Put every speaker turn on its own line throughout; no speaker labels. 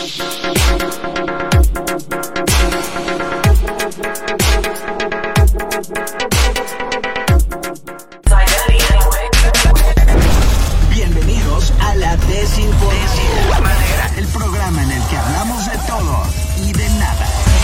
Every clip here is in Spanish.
Bienvenidos a la Desinformadera, el programa en el que hablamos de todo y de nada.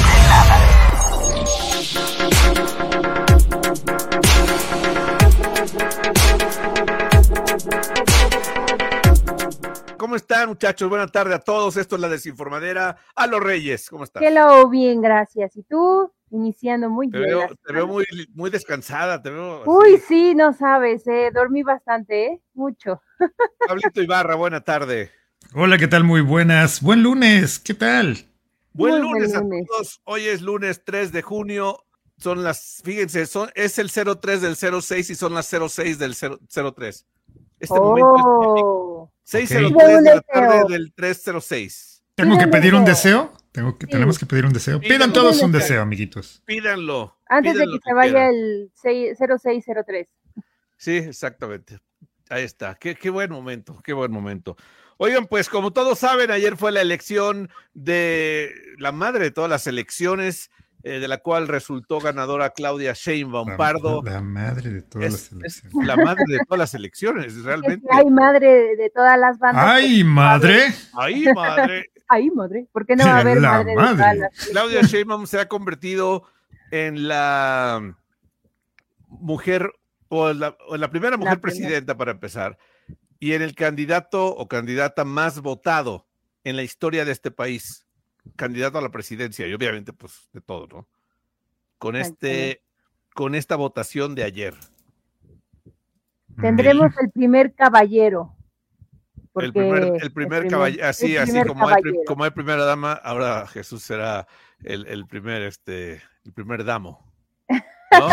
¿Cómo están, muchachos? Buenas tardes a todos. Esto es la Desinformadera. A los Reyes, ¿cómo estás?
Hello, bien, gracias. ¿Y tú? Iniciando muy
Te
bien.
veo muy descansada, te veo así.
Uy, sí, no sabes, dormí bastante, mucho.
Pablito Ibarra, buena tarde.
Hola, ¿qué tal? Muy buenas. Buen lunes, ¿qué tal?
Buen
Muy
lunes
buen
a
lunes.
todos. Hoy es lunes 3 de junio. Son las, fíjense, es el 03 del 06 y son las 06 del 03. Este momento
Oh,
es 6:03
Ok.
de la tarde del 3:06.
¿Tengo que
Pídeme
pedir un
deseo.
deseo?
Sí.
Tenemos que pedir un deseo.
Pídeme
Pidan todos
deseo.
un deseo, amiguitos.
Pídanlo.
antes de
pídanlo
que se vaya
quieran.
el 0603.
Sí, exactamente. Ahí está. Qué buen momento, qué buen momento. Oigan, pues como todos saben, ayer fue la elección de la madre de todas las elecciones, de la cual resultó ganadora Claudia Sheinbaum Pardo.
La madre de todas las
Es
elecciones.
la madre de todas las elecciones,
Es
realmente.
que hay madre de todas las bandas.
¡Ay, madre!
Ahí, madre.
Ay, madre. ¿Por qué no va a haber
La
madre de
madre.
todas las
Claudia
elecciones?
Sheinbaum se ha convertido en la mujer, o en la primera mujer presidenta para empezar, y en el candidato o candidata más votado en la historia de este país, candidato a la presidencia, y obviamente pues de todo, ¿no? Con esta votación de ayer.
Tendremos el primer caballero.
El primer caballero, así como hay primera dama, ahora Jesús será el primer damo, ¿no?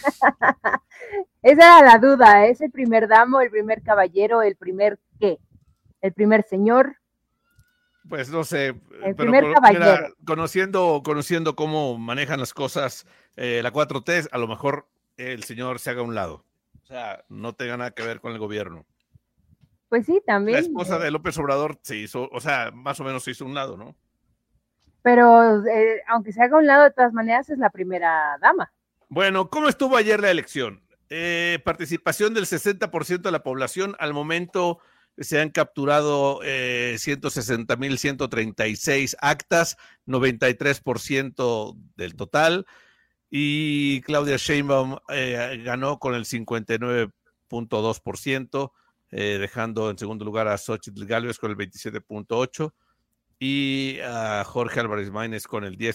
Esa era la duda, ¿es el primer damo, el primer caballero, el primer qué? ¿El primer señor?
Pues no sé,
El
pero
primer caballero.
mira, conociendo cómo manejan las cosas, la 4T, a lo mejor el señor se haga a un lado. O sea, no tenga nada que ver con el gobierno.
Pues sí, también.
La esposa de López Obrador se hizo, o sea, más o menos se hizo a un lado, ¿no?
Pero aunque se haga a un lado, de todas maneras es la primera dama.
Bueno, ¿cómo estuvo ayer la elección? Participación del 60% de la población. Al momento se han capturado 160,136 actas, 93% del total. Y Claudia Sheinbaum ganó con el 59.2%, dejando en segundo lugar a Xóchitl Gálvez con el 27.8%. Y a Jorge Álvarez Maínez con el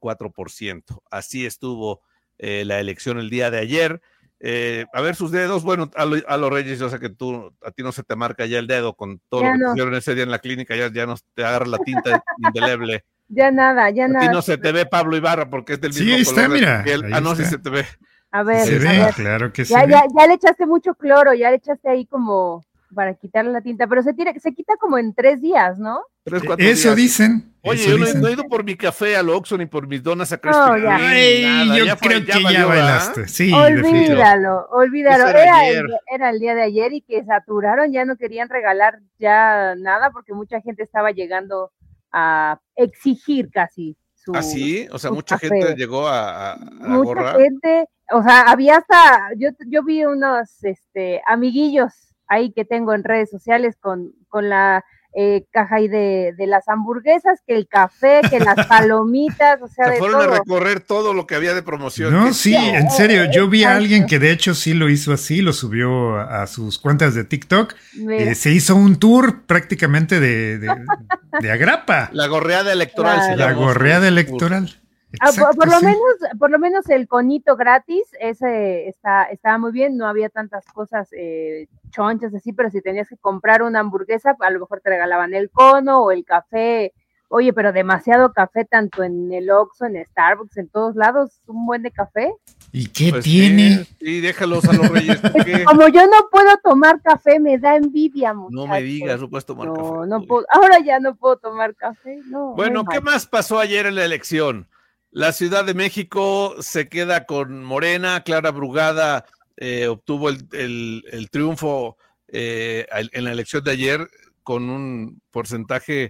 10.4%. Así estuvo la elección el día de ayer. A ver sus dedos, bueno, a los Reyes, yo sé que a ti no se te marca ya el dedo con todo
Ya
lo que
no.
te hicieron ese día en la clínica, ya no te agarra la tinta indeleble.
Ya nada.
A ti no se te ve Pablo Ibarra porque es del
Sí,
mismo
ahí
color
está,
de
mira,
tu piel.
ahí
No, sí
está.
se te ve.
A ver,
Se
a
ve,
ver.
claro que se
Ya,
ve.
ya le echaste mucho cloro, ya le echaste ahí como para quitarle la tinta, pero se quita como en 3 días, ¿no?
3-4
Eso
días.
dicen.
Oye,
eso
yo
dicen.
no he ido por mi café al Oxxo ni por mis donas a Krispy
No,
Kreme,
ya.
Ay,
nada.
yo
Ya fue,
creo que
valió,
ya
¿verdad?
bailaste. Sí, definitivo.
Olvídalo.
Eso era ayer.
Era el día de ayer y que saturaron, ya no querían regalar ya nada porque mucha gente estaba llegando a exigir casi su
¿Ah, sí? O sea,
su
mucha
café.
gente llegó a
Mucha
gorra.
gente, o sea, había hasta, yo vi unos amiguillos ahí que tengo en redes sociales con la caja ahí de las hamburguesas, que el café, que las palomitas, o sea,
Se
de
fueron a
todo.
recorrer todo lo que había de promoción.
No,
Qué
sí,
chido.
en serio, yo vi a
Exacto.
alguien que de hecho sí lo hizo así, lo subió a sus cuentas de TikTok,
Mira.
se hizo un tour prácticamente de agrapa,
La gorreada electoral se
la
llamó.
gorreada electoral. Exacto,
por
sí.
lo menos el conito gratis, ese estaba muy bien, no había tantas cosas chonchas así, pero si tenías que comprar una hamburguesa, a lo mejor te regalaban el cono o el café. Oye, pero demasiado café, tanto en el Oxxo, en Starbucks, en todos lados, un buen de café.
¿Y qué
Pues
tiene?
Sí, déjalos a los Reyes. Porque
Como yo no puedo tomar café, me da envidia, muchachos.
no me digas, no puedes tomar café.
No puedo, ahora ya no puedo tomar café, no.
Bueno,
muy
¿qué
mal.
más pasó ayer en la elección? La Ciudad de México se queda con Morena. Clara Brugada obtuvo el triunfo en la elección de ayer con un porcentaje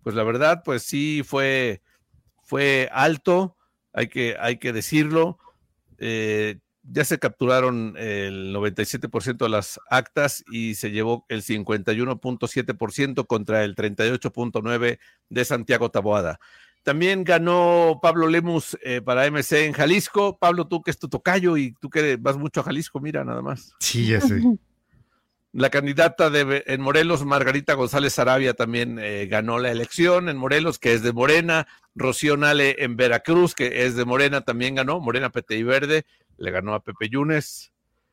pues la verdad, pues sí fue alto, hay que decirlo. Ya se capturaron el 97% de las actas y se llevó el 51.7% contra el 38.9% de Santiago Taboada. También ganó Pablo Lemus para MC en Jalisco. Pablo, tú que es tu tocayo y tú que vas mucho a Jalisco, mira nada más.
Sí, ya sé.
La candidata en Morelos, Margarita González Sarabia, también ganó la elección en Morelos, que es de Morena. Rocío Nale en Veracruz, que es de Morena, también ganó. Morena, PT y Verde, le ganó a Pepe Yunes.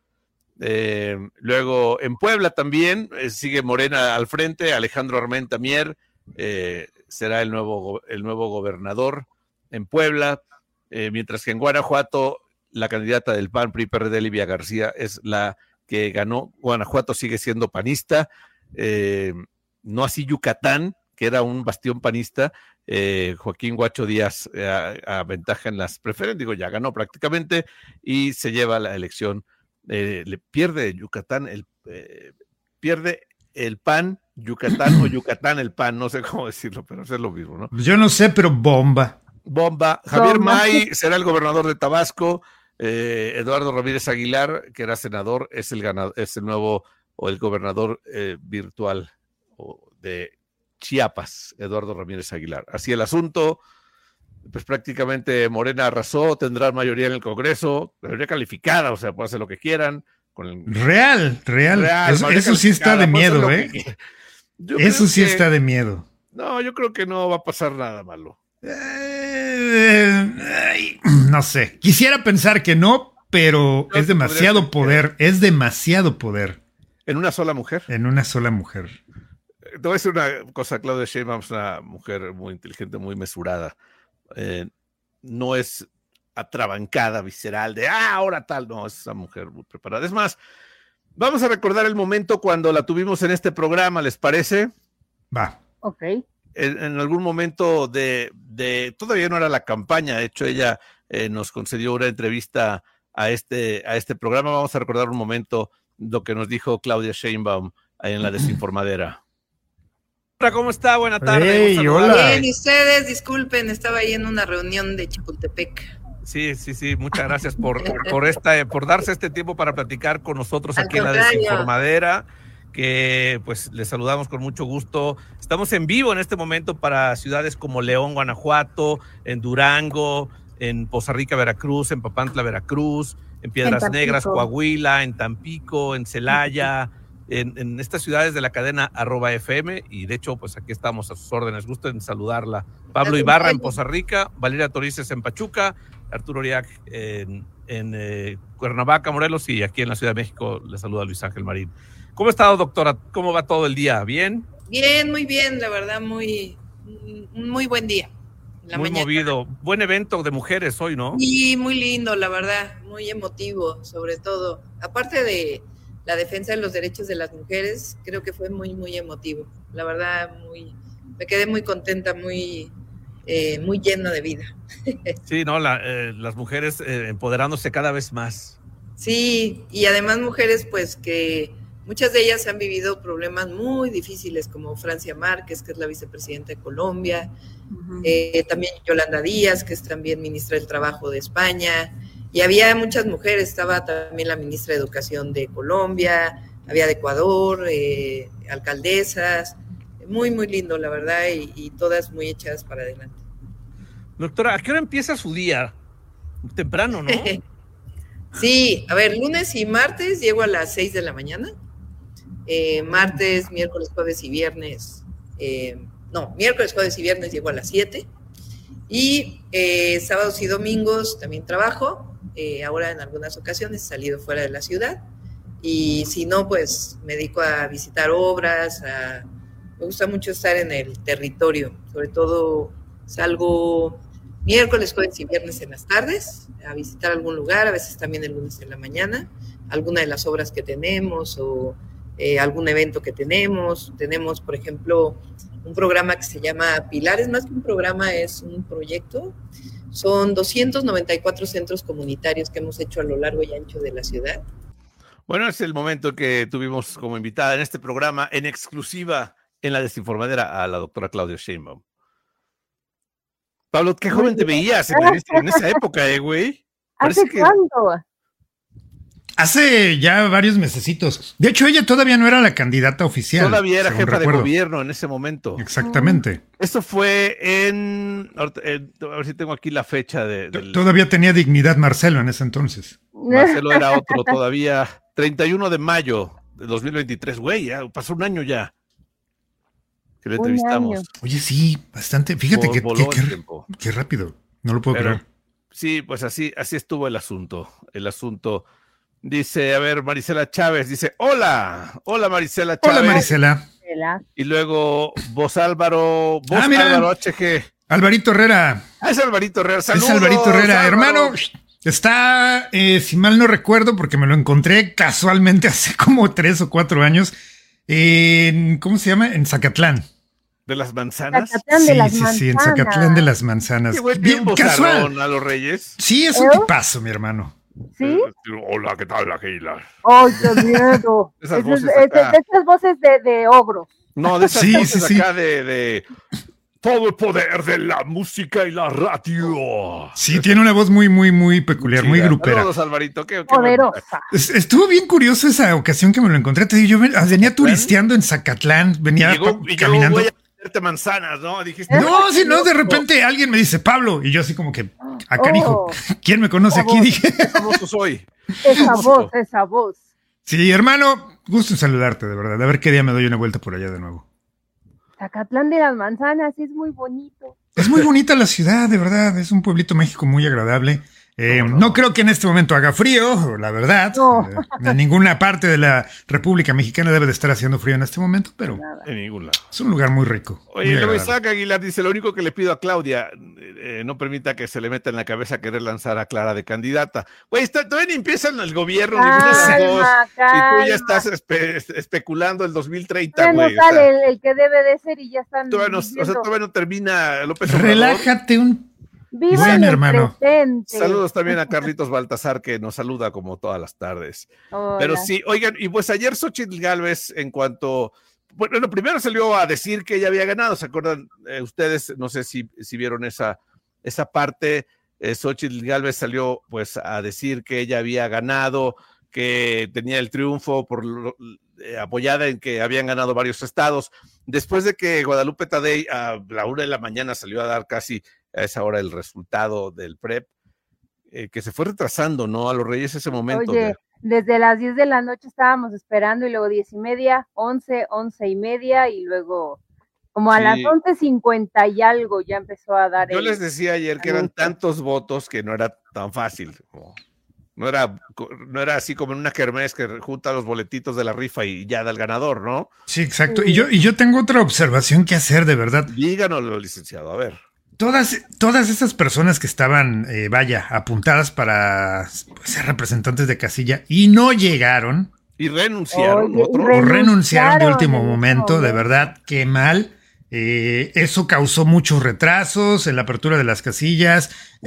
Luego en Puebla también sigue Morena al frente. Alejandro Armenta Mier será el nuevo gobernador en Puebla. Mientras que en Guanajuato, la candidata del PAN, PRI, PRD, Livia García, es la que ganó. Guanajuato sigue siendo panista, no así Yucatán, que era un bastión panista. Joaquín Guacho Díaz aventaja en las preferencias, digo, ya ganó prácticamente y se lleva la elección. Le pierde Yucatán, pierde el PAN, Yucatán o Yucatán el PAN, no sé cómo decirlo, pero es lo mismo, ¿no?
Yo no sé, pero bomba.
Javier May será el gobernador de Tabasco. Eduardo Ramírez Aguilar, que era senador, es el nuevo o el gobernador virtual de Chiapas, Eduardo Ramírez Aguilar. Así el asunto, pues prácticamente Morena arrasó, tendrá mayoría en el Congreso, mayoría calificada, o sea, puede hacer lo que quieran.
Real. Eso sí está de miedo, Eso sí está de miedo.
No, yo creo que no va a pasar nada malo.
No sé, quisiera pensar que no, pero es demasiado poder, es demasiado poder.
¿En una sola mujer?
En una sola mujer.
Te voy a decir una cosa, Claudia Sheinbaum es una mujer muy inteligente, muy mesurada. No es atrabancada, visceral, de ahora tal, no, es una mujer muy preparada. Es más, vamos a recordar el momento cuando la tuvimos en este programa, ¿les parece?
Va.
Ok.
En algún momento todavía no era la campaña, de hecho ella nos concedió una entrevista a este programa. Vamos a recordar un momento lo que nos dijo Claudia Sheinbaum ahí en la Desinformadera. Hola, ¿cómo está? Buenas tardes.
Hey, hola.
Bien, y ustedes, disculpen, estaba ahí en una reunión de Chapultepec.
Sí, muchas gracias por darse este tiempo para platicar con nosotros aquí en la Desinformadera, que pues les saludamos con mucho gusto. Estamos en vivo en este momento para ciudades como León, Guanajuato, en Durango, en Poza Rica, Veracruz, en Papantla, Veracruz, en Piedras Negras, Coahuila, en Tampico, en Celaya, en estas ciudades de la cadena @FM, y de hecho pues aquí estamos a sus órdenes. Gusto en saludarla. Pablo Ibarra en Poza Rica, Valeria Torices en Pachuca, Arturo Uriac en Cuernavaca, Morelos, y aquí en la Ciudad de México le saluda Luis Ángel Marín. ¿Cómo ha estado, doctora? ¿Cómo va todo el día? ¿Bien?
Bien, muy bien, la verdad, muy buen día.
Muy mañana. Movido. Buen evento de mujeres hoy, ¿no?
Sí, muy lindo, la verdad, muy emotivo, sobre todo. Aparte de la defensa de los derechos de las mujeres, creo que fue muy, muy emotivo. La verdad, me quedé muy contenta, muy llena de vida.
Sí, ¿no? Las mujeres empoderándose cada vez más.
Sí, y además mujeres pues que muchas de ellas han vivido problemas muy difíciles, como Francia Márquez, que es la vicepresidenta de Colombia, también Yolanda Díaz, que es también ministra del Trabajo de España, y había muchas mujeres, estaba también la ministra de Educación de Colombia, había de Ecuador, alcaldesas, muy, muy lindo, la verdad, y todas muy echadas para adelante.
Doctora, ¿a qué hora empieza su día? Temprano, ¿no?
Sí, a ver, lunes y martes llego a las 6 de la mañana. Martes, miércoles, jueves y viernes. Miércoles, jueves y viernes llego a las 7. Y sábados y domingos también trabajo. Ahora en algunas ocasiones he salido fuera de la ciudad. Y si no, pues me dedico a visitar obras. Me gusta mucho estar en el territorio. Sobre todo salgo miércoles, jueves y viernes en las tardes a visitar algún lugar, a veces también el lunes en la mañana, alguna de las obras que tenemos o algún evento que tenemos. Tenemos, por ejemplo, un programa que se llama Pilares, más que un programa es un proyecto. Son 294 centros comunitarios que hemos hecho a lo largo y ancho de la ciudad.
Bueno, es el momento que tuvimos como invitada en este programa, en exclusiva en la Desinformadera, a la doctora Claudia Sheinbaum. Pablo, qué joven te veías en esa época, güey.
¿Hace cuándo?
Hace ya varios mesecitos. De hecho, ella todavía no era la candidata oficial.
Todavía era jefa de gobierno en ese momento.
Exactamente.
Esto fue a ver si tengo aquí la fecha
Todavía tenía dignidad Marcelo en ese entonces.
Marcelo era otro todavía. 31 de mayo de 2023. Güey, ya pasó un año ya que le entrevistamos.
Oye, sí, bastante. Fíjate qué rápido. No lo puedo creer.
Sí, pues así estuvo el asunto. Dice, a ver, Marisela Chávez, dice, hola Marisela Chávez.
Hola, Marisela.
Y luego, Álvaro HG.
Alvarito Herrera.
Es Alvarito Herrera, saludos.
Es Alvarito Herrera, hermano. Está, si mal no recuerdo, porque me lo encontré casualmente hace como 3 o 4 años, ¿cómo se llama? En Zacatlán.
¿De las manzanas?
Sí, en Zacatlán de las Manzanas.
Bien casual. A los Reyes.
Sí, es un tipazo, mi hermano.
¿Sí?
Hola, ¿qué tal, Aquila?
¡Ay, qué miedo! Esas voces de ogro.
No, de esas voces acá de todo el poder de la música y la radio.
Sí, tiene una voz muy, muy, muy peculiar, muy grupera.
Saludos, Alvarito. Qué
poderosa.
Estuvo bien curioso esa ocasión que me lo encontré. Yo venía turisteando en Zacatlán, venía caminando.
Manzanas, ¿no? Dijiste,
no, de repente alguien me dice Pablo, y yo así como que, canijo, ¿quién me conoce aquí? Dije.
Qué famoso soy.
Esa voz.
Sí, hermano, gusto en saludarte, de verdad. A ver qué día me doy una vuelta por allá de nuevo.
Zacatlán de las Manzanas, es muy bonito.
Es muy bonita la ciudad, de verdad. Es un pueblito mágico muy agradable. No creo que en este momento haga frío, la verdad.
No.
En ninguna parte de la República Mexicana debe de estar haciendo frío en este momento, pero
en ningún lado.
Es un lugar muy rico.
Oye, luego Isaac Aguilar dice, lo único que le pido a Claudia, no permita que se le meta en la cabeza querer lanzar a Clara de candidata. Güey, todavía ni empieza el gobierno, ninguna de las dos. Y tú ya estás especulando el 2030, güey.
No sale el que debe de ser y ya están
todavía no termina López Obrador.
Relájate
Viva el hermano. Presente.
Saludos también a Carlitos Baltasar, que nos saluda como todas las tardes.
Hola.
Pero sí, oigan, y pues ayer Xóchitl Gálvez, bueno, primero salió a decir que ella había ganado, ¿se acuerdan ustedes? No sé si vieron esa parte. Xóchitl Gálvez salió pues a decir que ella había ganado, que tenía el triunfo apoyada en que habían ganado varios estados. Después de que Guadalupe Tadei a la 1 de la mañana salió a dar casi a esa hora el resultado del PREP, que se fue retrasando, ¿no? A los Reyes ese momento.
Oye, desde las 10 de la noche estábamos esperando y luego 10:30, 11:30 y luego como a las 11:50 y algo ya empezó a dar.
Yo les decía ayer que eran tantos votos que no era tan fácil. No era así como en una kermés que junta los boletitos de la rifa y ya da el ganador, ¿no?
Sí, exacto. Y yo tengo otra observación que hacer, de verdad.
Díganoslo, licenciado, a ver.
Todas esas personas que estaban, apuntadas para ser representantes de casilla y no llegaron.
Y renunciaron.
Renunciaron de último momento, de verdad, qué mal. Eso causó muchos retrasos en la apertura de las casillas.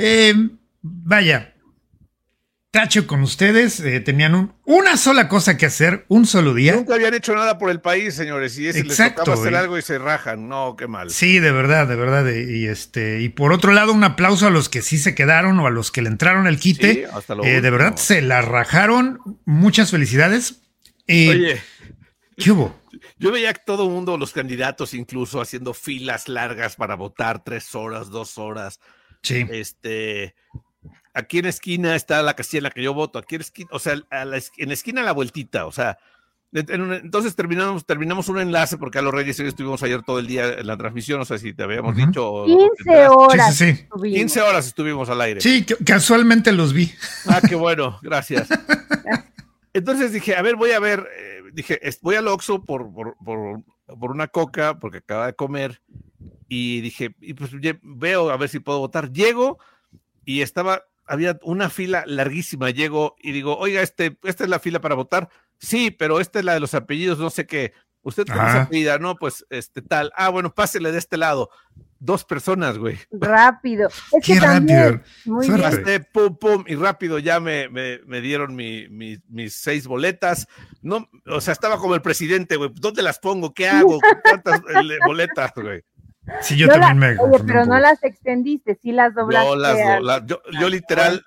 Tacho con ustedes, tenían una sola cosa que hacer, un solo día.
Nunca habían hecho nada por el país, señores, y les tocaba hacer algo y se rajan. No, qué mal.
Sí, de verdad. Y por otro lado, un aplauso a los que sí se quedaron o a los que le entraron el quite. Sí, hasta lo de verdad, se la rajaron. Muchas felicidades.
Oye,
¿qué hubo?
Yo veía que todo el mundo, los candidatos incluso, haciendo filas largas para votar, 3 horas, 2 horas.
Sí.
Aquí en la esquina está la casilla en la que yo voto, aquí en la esquina, o sea, en la esquina la vueltita, o sea, entonces terminamos un enlace, porque a los Reyes estuvimos ayer todo el día en la transmisión, no sé si te habíamos dicho.
15 horas.
Sí.
15 horas estuvimos al aire.
Sí, casualmente los vi.
Qué bueno, gracias. Entonces dije, a ver, voy al Oxxo por una coca, porque acaba de comer, y dije, y pues veo a ver si puedo votar. Llego y había una fila larguísima, llego y digo, oiga, esta es la fila para votar. Sí, pero esta es la de los apellidos, no sé qué. ¿Usted cómo se apellida? No, pues, tal. Bueno, pásele de este lado. 2 personas, güey.
Rápido.
Qué rápido.
Muy
bien. Pum, y rápido ya me dieron mis 6 boletas. No, o sea, estaba como el presidente, güey. ¿Dónde las pongo? ¿Qué hago? ¿Cuántas boletas, güey?
Sí, yo también me
Oye,
confundí
pero
un
no
poco.
las extendiste,
Yo
pero
también
no
un
las extendiste, sí las doblaste.
Yo literal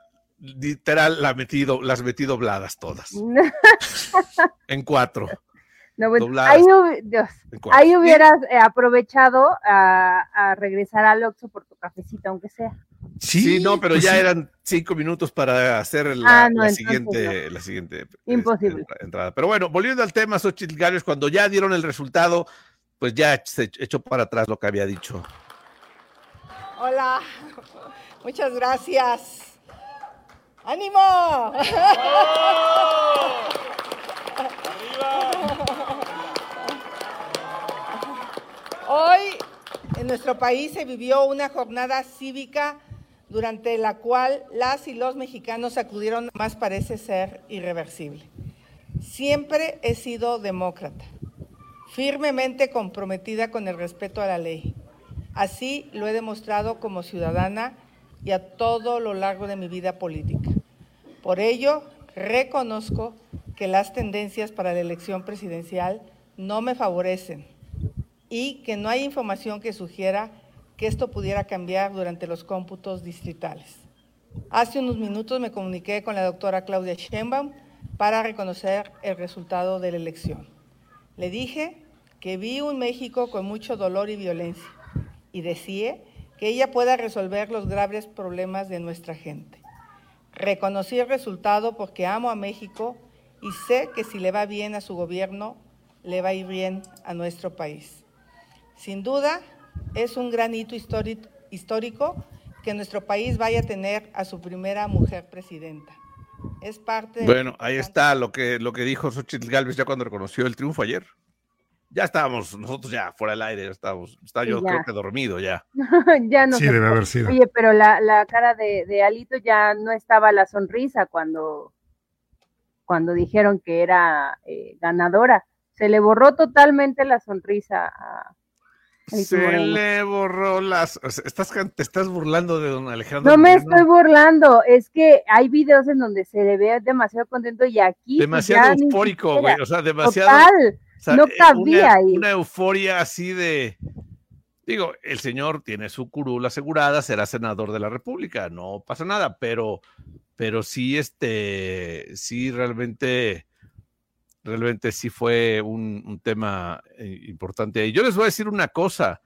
las metí dobladas todas, en 4,
No, bueno,
dobladas
Dios,
en 4.
ahí hubieras aprovechado a regresar al Oxxo por tu cafecito, aunque sea.
Sí, no, pero
pues
ya
sí.
eran 5 minutos para hacer
No,
la
entonces no.
siguiente
Imposible.
entrada. Pero bueno, volviendo al tema, Xochitl Gálvez, cuando ya dieron el resultado, pues ya se echó para atrás lo que había dicho.
Hola, muchas gracias. ¡Ánimo! Hoy en nuestro país se vivió una jornada cívica durante la cual las y los mexicanos acudieron, más parece ser irreversible. Siempre he sido demócrata, firmemente comprometida con el respeto a la ley. Así lo he demostrado como ciudadana y a todo lo largo de mi vida política. Por ello, reconozco que las tendencias para la elección presidencial no me favorecen y que no hay información que sugiera que esto pudiera cambiar durante los cómputos distritales. Hace unos minutos me comuniqué con la doctora Claudia Sheinbaum para reconocer el resultado de la elección. Le dije que vi un México con mucho dolor y violencia y deseé que ella pueda resolver los graves problemas de nuestra gente. Reconocí el resultado porque amo a México y sé que si le va bien a su gobierno, le va a ir bien a nuestro país. Sin duda, es un gran hito histórico que nuestro país vaya a tener a su primera mujer presidenta. Es parte.
Bueno, ahí está lo que dijo Xochitl Gálvez ya cuando reconoció el triunfo ayer. Ya estábamos, nosotros ya fuera del aire, estaba yo creo que dormido ya.
Ya no
Sí,
sé.
debe haber sido.
Oye, pero la cara de Alito ya no estaba la sonrisa cuando dijeron que era ganadora. Se le borró totalmente la sonrisa a Alito Moreno.
Le borró te estás burlando de don Alejandro
No me
Moreno.
estoy burlando, es que hay videos en donde se le ve demasiado contento y aquí
demasiado
pues
eufórico, güey, o sea, demasiado.
Total,
o sea,
no cabía ahí.
Una euforia así de. Digo, el señor tiene su curul asegurada, será senador de la República, no pasa nada, pero sí, sí, realmente sí fue un tema importante ahí. Yo les voy a decir una cosa,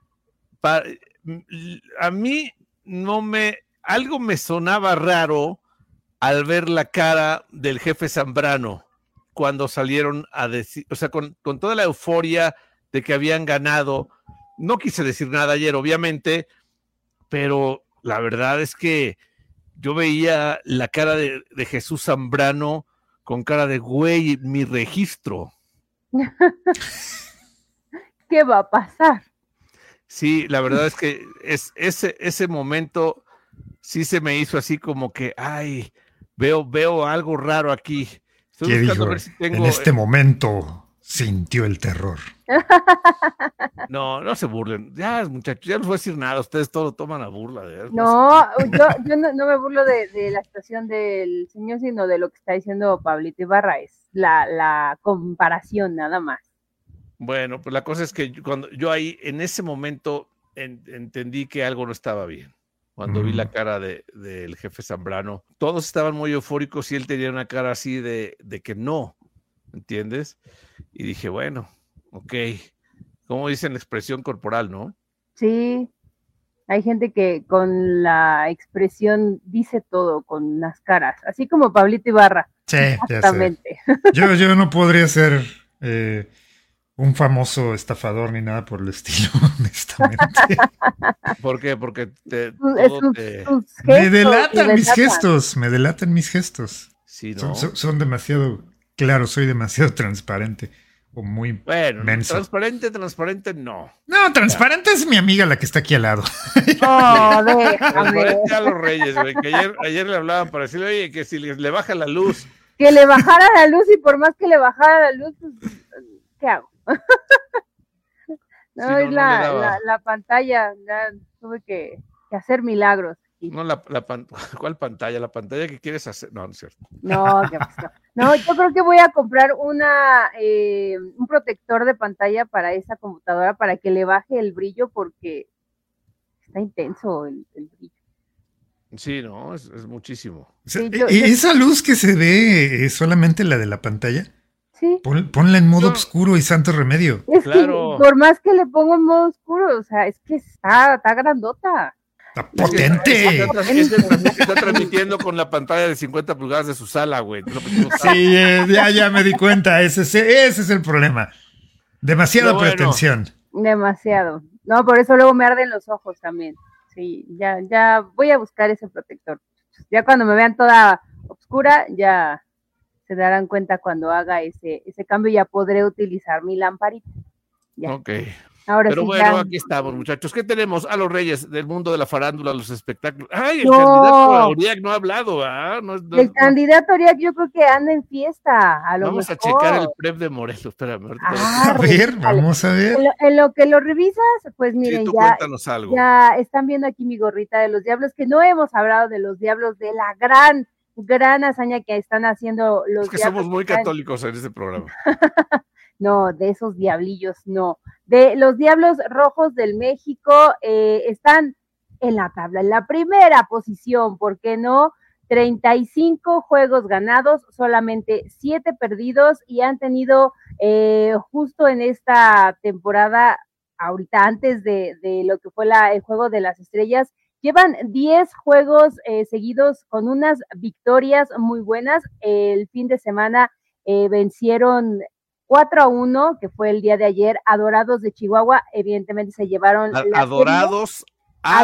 a mí algo me sonaba raro al ver la cara del jefe Zambrano cuando salieron a decir, o sea, con toda la euforia de que habían ganado. No quise decir nada ayer, obviamente, pero la verdad es que yo veía la cara de Jesús Zambrano con cara de, güey, mi registro.
¿Qué va a pasar?
Sí, la verdad es que ese momento sí se me hizo así como que, ay, veo algo raro aquí.
¿Qué dijo? A ver si tengo, en este momento sintió el terror.
No se burlen. Ya, muchachos, ya no les voy a decir nada. Ustedes todo lo toman a burla.
No, yo no me burlo de la situación del señor, sino de lo que está diciendo Pablito Ibarra. Es la comparación, nada más.
Bueno, pues la cosa es que cuando yo ahí, en ese momento, entendí que algo no estaba bien. Cuando vi la cara del jefe Zambrano, todos estaban muy eufóricos y él tenía una cara así de que no, ¿entiendes? Y dije, bueno, ok, como dicen la expresión corporal, ¿no?
Sí, hay gente que con la expresión dice todo, con las caras, así como Pablito Ibarra.
Sí,
exactamente.
Ya sé. Yo no podría ser un famoso estafador ni nada por el estilo, honestamente.
¿Por qué? Porque
me delatan mis gestos.
Sí, ¿no?
Son demasiado claros, soy demasiado transparente. O muy menso.
Transparente no.
No, transparente es mi amiga la que está aquí al lado.
Oh, déjame.
A los Reyes, güey, que ayer le hablaban para decirle, oye, que si le baja la luz.
Que le bajara la luz y por más que le bajara la luz, pues, ¿qué hago? No, es la pantalla, ya tuve que hacer milagros. Sí.
No, ¿cuál pantalla? ¿La pantalla que quieres hacer? No, no es cierto.
No, ¿qué pasó? No, yo creo que voy a comprar un protector de pantalla para esa computadora para que le baje el brillo porque está intenso el brillo.
Sí, no, es muchísimo.
O sea,
Sí,
esa luz que se ve es solamente la de la pantalla.
Sí.
Ponla en modo oscuro y santo remedio.
Es
Claro.
que por más que le pongo en modo oscuro, o sea, es que está grandota.
¡Está potente!
Está transmitiendo con la pantalla de 50 pulgadas de su sala, güey.
Sí, ya me di cuenta. Ese es el problema. Demasiada pretensión.
Demasiado. No, por eso luego me arden los ojos también. Sí, ya voy a buscar ese protector. Ya cuando me vean toda oscura, ya se darán cuenta cuando haga ese cambio, ya podré utilizar mi lamparita. Ya.
Ok.
Ahora
pero
sí,
bueno,
ya.
aquí estamos, muchachos. ¿Qué tenemos? A los reyes del mundo de la farándula, los espectáculos. ¡Ay, el
No.
candidato a Uriac no ha hablado! ¿Ah?
El candidato Uriac yo creo que anda en fiesta.
Vamos a checar el prep de Morelos. Espérame.
A ver, vamos a ver.
En lo que lo revisas, pues miren,
sí, tú cuéntanos algo.
Ya están viendo aquí mi gorrita de los Diablos, que no hemos hablado de los Diablos, de la gran hazaña que están haciendo los
Es que
Diablos.
somos muy católicos en este programa.
No, de esos diablillos, no. De los Diablos Rojos del México están en la tabla, en la primera posición, ¿por qué no? 35 juegos ganados, solamente 7 perdidos y han tenido justo en esta temporada, ahorita antes de lo que fue el Juego de las Estrellas, llevan 10 juegos seguidos con unas victorias muy buenas. El fin de semana vencieron 4-1, que fue el día de ayer, a Dorados de Chihuahua. Evidentemente se llevaron
Adorados
a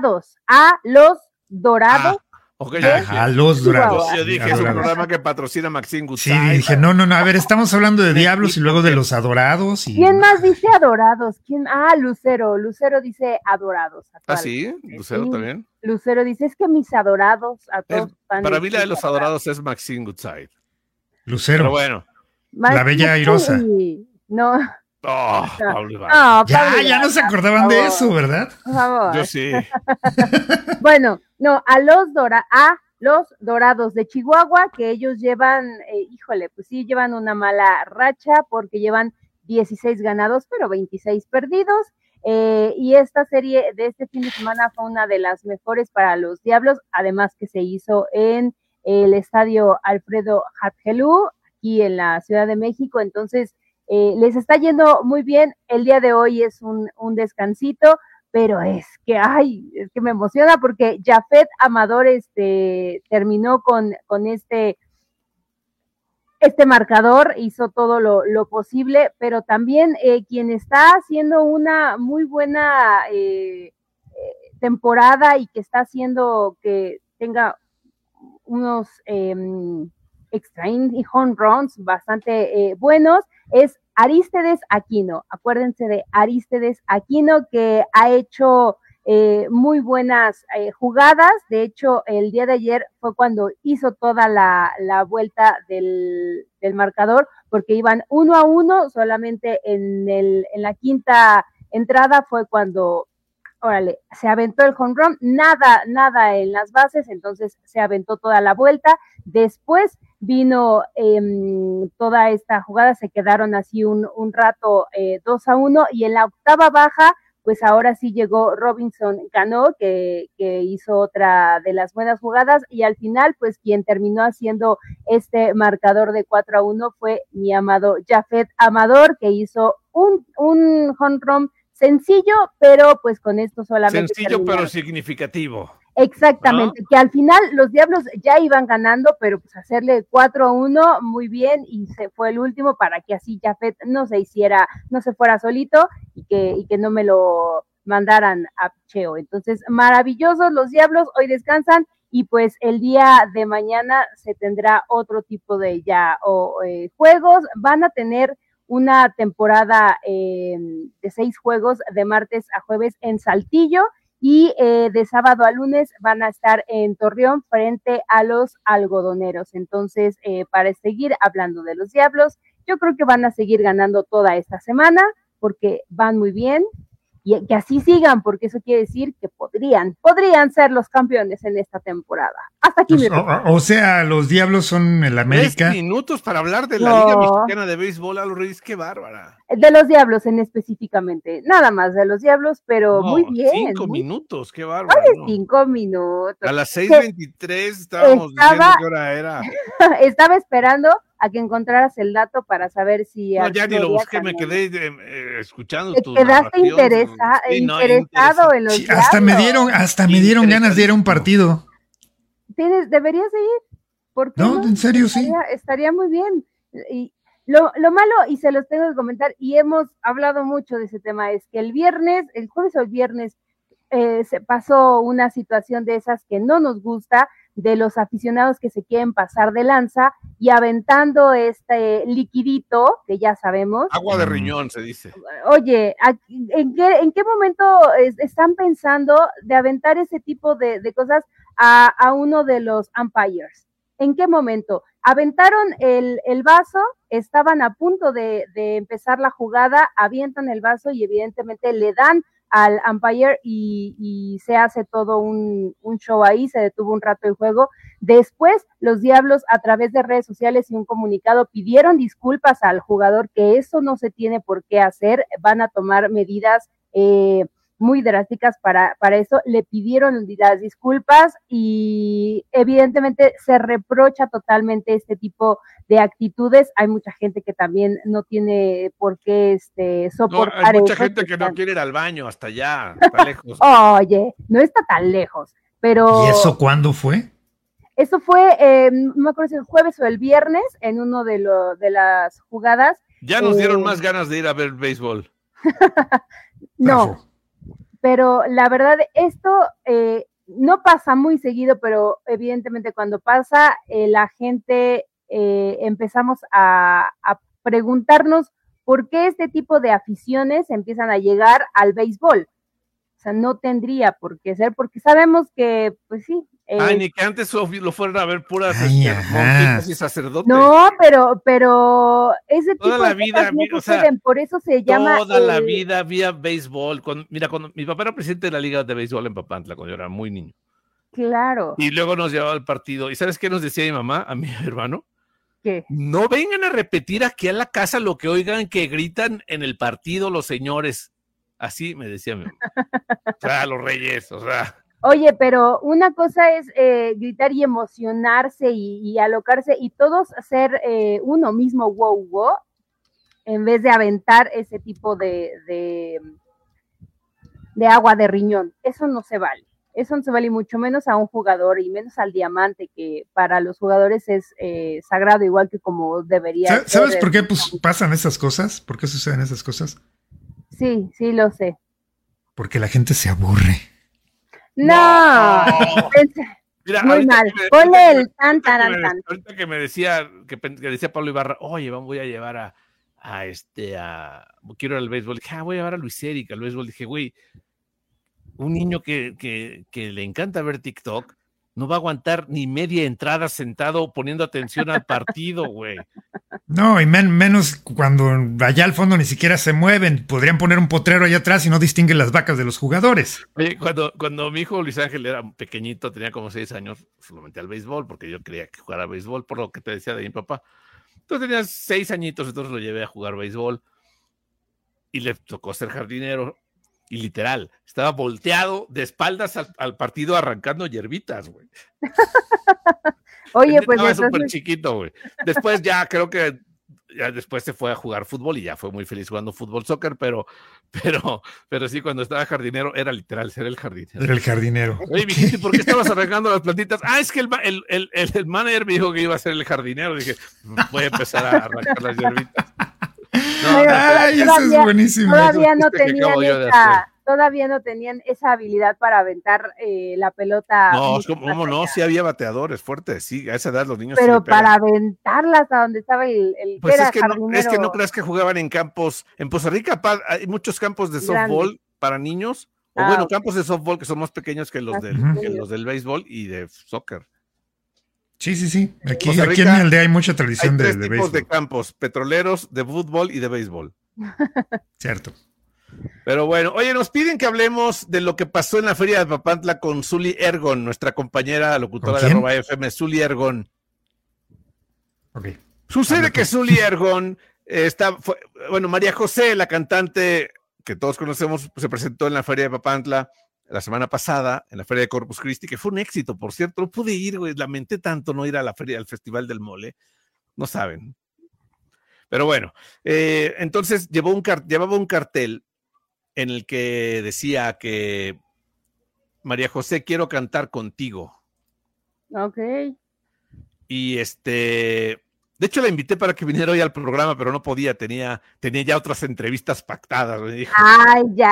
los Dorados.
Okay,
a los Dorados.
Yo dije, es un programa que patrocina Maxine Goodside.
Sí, dije, no, a ver, estamos hablando de Diablos y luego de los Adorados.
¿Quién más dice Adorados? Lucero dice Adorados.
¿Ah, sí? ¿Lucero sí, también?
Lucero dice, es que mis adorados a todos
para mí la de los Adorados es Maxine Goodside.
Lucero.
Pero bueno.
La bella airosa.
No.
Oh, Pablo
ya no se acordaban de eso, ¿verdad?
Por favor.
Yo sí.
Bueno, no, a los Dorados de Chihuahua, que ellos llevan, pues sí, llevan una mala racha porque llevan 16 ganados, pero 26 perdidos. Y esta serie de este fin de semana fue una de las mejores para los Diablos, además que se hizo en el estadio Alfredo Hatgelú, aquí en la Ciudad de México. Entonces les está yendo muy bien. El día de hoy es un descansito, pero es que me emociona porque Jafet Amador terminó con este marcador, hizo todo lo posible, pero también quien está haciendo una muy buena temporada y que está haciendo que tenga unos extra y home runs bastante buenos, es Arístedes Aquino. Acuérdense de Arístedes Aquino, que ha hecho muy buenas jugadas. De hecho, el día de ayer fue cuando hizo toda la vuelta del marcador, porque iban 1-1, solamente en la quinta entrada fue cuando se aventó el home run, nada en las bases, entonces se aventó toda la vuelta. Después vino toda esta jugada, se quedaron así un rato 2-1, y en la octava baja, pues ahora sí llegó Robinson Cano, que hizo otra de las buenas jugadas, y al final, pues quien terminó haciendo este marcador de 4-1 fue mi amado Jafet Amador, que hizo un home run sencillo, pero pues con esto solamente
sencillo pero significativo.
Exactamente, ¿no? Que al final los Diablos ya iban ganando, pero pues hacerle 4-1 muy bien, y se fue el último para que así Jafet no se fuera solito y que no me lo mandaran a picheo. Entonces, maravillosos los Diablos, hoy descansan, y pues el día de mañana se tendrá otro tipo de juegos. Van a tener una temporada de 6 juegos de martes a jueves en Saltillo, y de sábado a lunes van a estar en Torreón frente a los algodoneros. Entonces, para seguir hablando de los Diablos, yo creo que van a seguir ganando toda esta semana porque van muy bien. y que así sigan, porque eso quiere decir que podrían ser los campeones en esta temporada. Hasta aquí.
O sea, los Diablos son el América.
3 minutos para hablar de la Liga Mexicana de Béisbol, Lalo Reyes, qué bárbara.
De los Diablos en específicamente, nada más de los Diablos, pero muy bien.
5 minutos, qué bárbaro.
5 minutos.
A las 6:23 estábamos diciendo qué hora era.
Estaba esperando a que encontraras el dato para saber si...
No, ya ni lo busqué, me quedé escuchando tu
narración. Te quedaste interesado en los Diablos.
Hasta me dieron ganas de ir a un partido.
Deberías de ir. ¿Por qué
no? En serio, sí.
Estaría muy bien. Y lo malo, y se los tengo que comentar, y hemos hablado mucho de ese tema, es que el jueves o el viernes, se pasó una situación de esas que no nos gusta, de los aficionados que se quieren pasar de lanza y aventando este liquidito, que ya sabemos.
Agua de riñón, se dice.
Oye, ¿en qué momento están pensando de aventar ese tipo de cosas a uno de los umpires? ¿En qué momento? Aventaron el vaso, estaban a punto de empezar la jugada, avientan el vaso y evidentemente le dan al umpire y se hace todo un show ahí, se detuvo un rato el juego. Después los Diablos, a través de redes sociales y un comunicado, pidieron disculpas al jugador, que eso no se tiene por qué hacer, van a tomar medidas muy drásticas para eso. Le pidieron las disculpas y evidentemente se reprocha totalmente este tipo de actitudes. Hay mucha gente que también no tiene por qué soportar.
Hay mucha gente que no quiere ir al baño, hasta allá, está lejos.
Oye, no está tan lejos, pero...
¿Y eso cuándo fue?
Eso fue, no me acuerdo si el jueves o el viernes, en uno de las jugadas.
Ya nos dieron más ganas de ir a ver béisbol.
No. Pero la verdad, esto no pasa muy seguido, pero evidentemente cuando pasa, la gente empezamos a preguntarnos por qué este tipo de aficiones empiezan a llegar al béisbol. O sea, no tendría por qué ser, porque sabemos que, pues sí.
Ni que antes lo fueran a ver puras monjitas y sacerdotes.
No, pero ese tipo
toda la vida,
no suceden, por eso se llama...
Toda la vida había béisbol. Cuando mi papá era presidente de la Liga de Béisbol en Papantla, cuando yo era muy niño.
Claro.
Y luego nos llevaba al partido. ¿Y sabes qué nos decía mi mamá, a mi hermano?
¿Qué?
No vengan a repetir aquí a la casa lo que oigan que gritan en el partido los señores. Así me decía mi mamá. O sea, los reyes, o sea...
Oye, pero una cosa es gritar y emocionarse y alocarse y todos ser uno mismo wow, en vez de aventar ese tipo de agua de riñón. Eso no se vale. Eso no se vale, y mucho menos a un jugador y menos al diamante, que para los jugadores es sagrado, igual que como debería ser.
¿Sabes por qué pasan esas cosas? ¿Por qué suceden esas cosas?
Sí, lo sé.
Porque la gente se aburre.
No. Mira, muy mal. Ponle el tan.
Ahorita que me decía, que decía Pablo Ibarra, oye, voy a llevar quiero ir al béisbol. Dije, voy a llevar a Luis Eric al béisbol. Dije, güey, un niño que le encanta ver TikTok no va a aguantar ni media entrada sentado poniendo atención al partido, güey.
No, y menos cuando allá al fondo ni siquiera se mueven. Podrían poner un potrero allá atrás y no distinguen las vacas de los jugadores.
Oye, cuando mi hijo Luis Ángel era pequeñito, tenía como 6 años, lo metí al béisbol porque yo quería que jugara béisbol, por lo que te decía de mi papá. Entonces tenía 6 añitos, entonces lo llevé a jugar béisbol y le tocó ser jardinero. Y literal, estaba volteado de espaldas al partido arrancando hierbitas, güey.
Oye, pues
estaba súper chiquito, güey. Después ya creo que después se fue a jugar fútbol y ya fue muy feliz jugando fútbol, soccer, pero sí, cuando estaba jardinero era literal ser el jardinero.
Era el jardinero.
Oye, mijito, ¿por qué estabas arrancando las plantitas? Es que el manager me dijo que iba a ser el jardinero. Dije, voy a empezar a arrancar las hierbitas.
Eso es buenísimo.
Todavía no tenían esa habilidad para aventar la pelota.
No, ¿cómo no? Sí había bateadores fuertes, sí, a esa edad los niños.
Pero para aventarlas a donde estaba el
pues es que no creas que jugaban en campos. En Costa Rica hay muchos campos de softball para niños, o campos de softball que son más pequeños que los del béisbol y de soccer.
Sí. Aquí en mi aldea hay mucha tradición de béisbol.
Hay 3 tipos de campos: petroleros, de fútbol y de béisbol.
Cierto.
Pero bueno, oye, nos piden que hablemos de lo que pasó en la Feria de Papantla con Zuli Ergon, nuestra compañera locutora de @FM, Zuli Ergon.
Ok.
Sucede que Zuli Ergon María José, la cantante que todos conocemos, se presentó en la Feria de Papantla la semana pasada, en la Feria de Corpus Christi, que fue un éxito, por cierto. No pude ir, güey, lamenté tanto no ir a la feria, al Festival del Mole. No saben. Pero bueno, entonces llevaba un cartel en el que decía que María José, quiero cantar contigo.
Ok.
Y de hecho la invité para que viniera hoy al programa, pero no podía, tenía ya otras entrevistas pactadas. Me dijo,
ay, ya.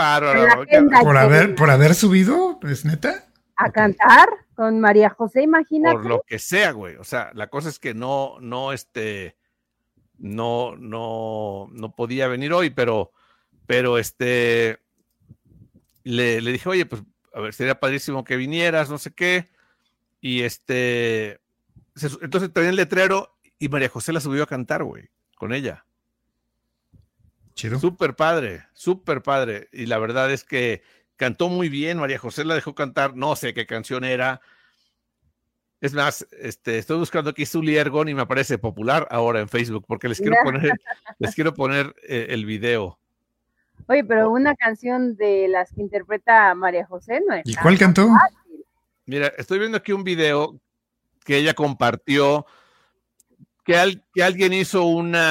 Por haber subido, ¿es neta?
A cantar con María José, imagínate.
Por lo que sea, güey. O sea, la cosa es que no podía venir hoy, pero le dije, oye, pues a ver, sería padrísimo que vinieras, no sé qué. Y entonces traía el letrero y María José la subió a cantar, güey, con ella.
Chido.
Súper padre. Y la verdad es que cantó muy bien. María José la dejó cantar, no sé qué canción era. Es más, estoy buscando aquí Zuli Ergon y me aparece popular ahora en Facebook porque les quiero poner el video.
Oye, pero una canción de las que interpreta María José no es.
¿Y cuál cantó?
Fácil.
Mira, estoy viendo aquí un video que ella compartió, que alguien hizo.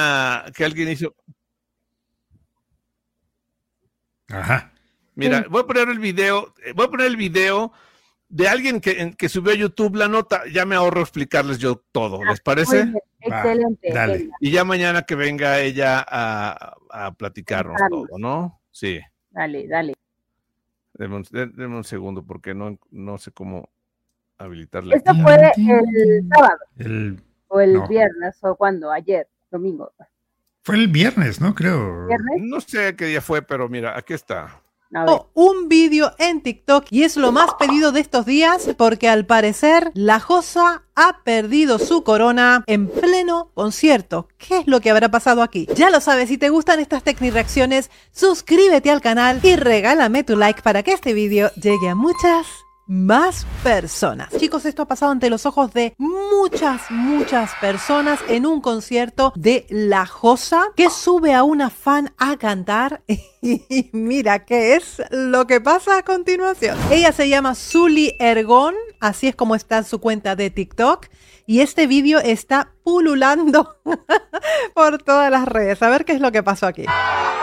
Ajá.
Mira, voy a poner el video de alguien que subió a YouTube la nota. Ya me ahorro explicarles yo todo, ¿les parece?
Excelente.
Dale.
Y ya mañana que venga ella a platicarnos todo, ¿no? Sí.
Dale.
Deme un segundo porque no sé cómo habilitarle.
Esto fue el sábado. O el
no.
viernes, o cuando, ayer, domingo.
Fue el viernes, ¿no? Creo.
¿Viernes?
No sé qué día fue, pero mira, aquí está.
Un vídeo en TikTok y es lo más pedido de estos días porque al parecer La Josa ha perdido su corona en pleno concierto. ¿Qué es lo que habrá pasado aquí? Ya lo sabes, si te gustan estas Tecnireacciones, suscríbete al canal y regálame tu like para que este vídeo llegue a muchas más personas. Chicos, esto ha pasado ante los ojos de muchas personas en un concierto de La Josa, que sube a una fan a cantar y mira qué es lo que pasa a continuación. Ella se llama Zuli Ergon, así es como está en su cuenta de TikTok, y este vídeo está pululando por todas las redes. A ver qué es lo que pasó aquí.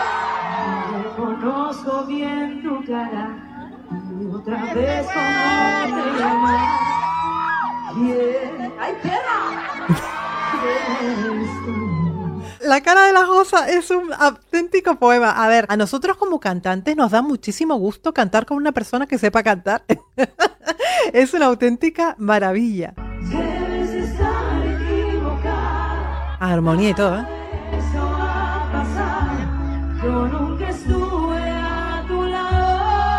Conozco bien tu cara. Otra vez como te llamas. Bien. ¡Ay, perra!
La cara de La Josa es un auténtico poema. A ver, a nosotros como cantantes nos da muchísimo gusto cantar con una persona que sepa cantar. Es una auténtica maravilla.
Debes estar equivocada.
Armonía y todo, ¿eh?
Eso va a pasar. Yo nunca estuve a tu lado.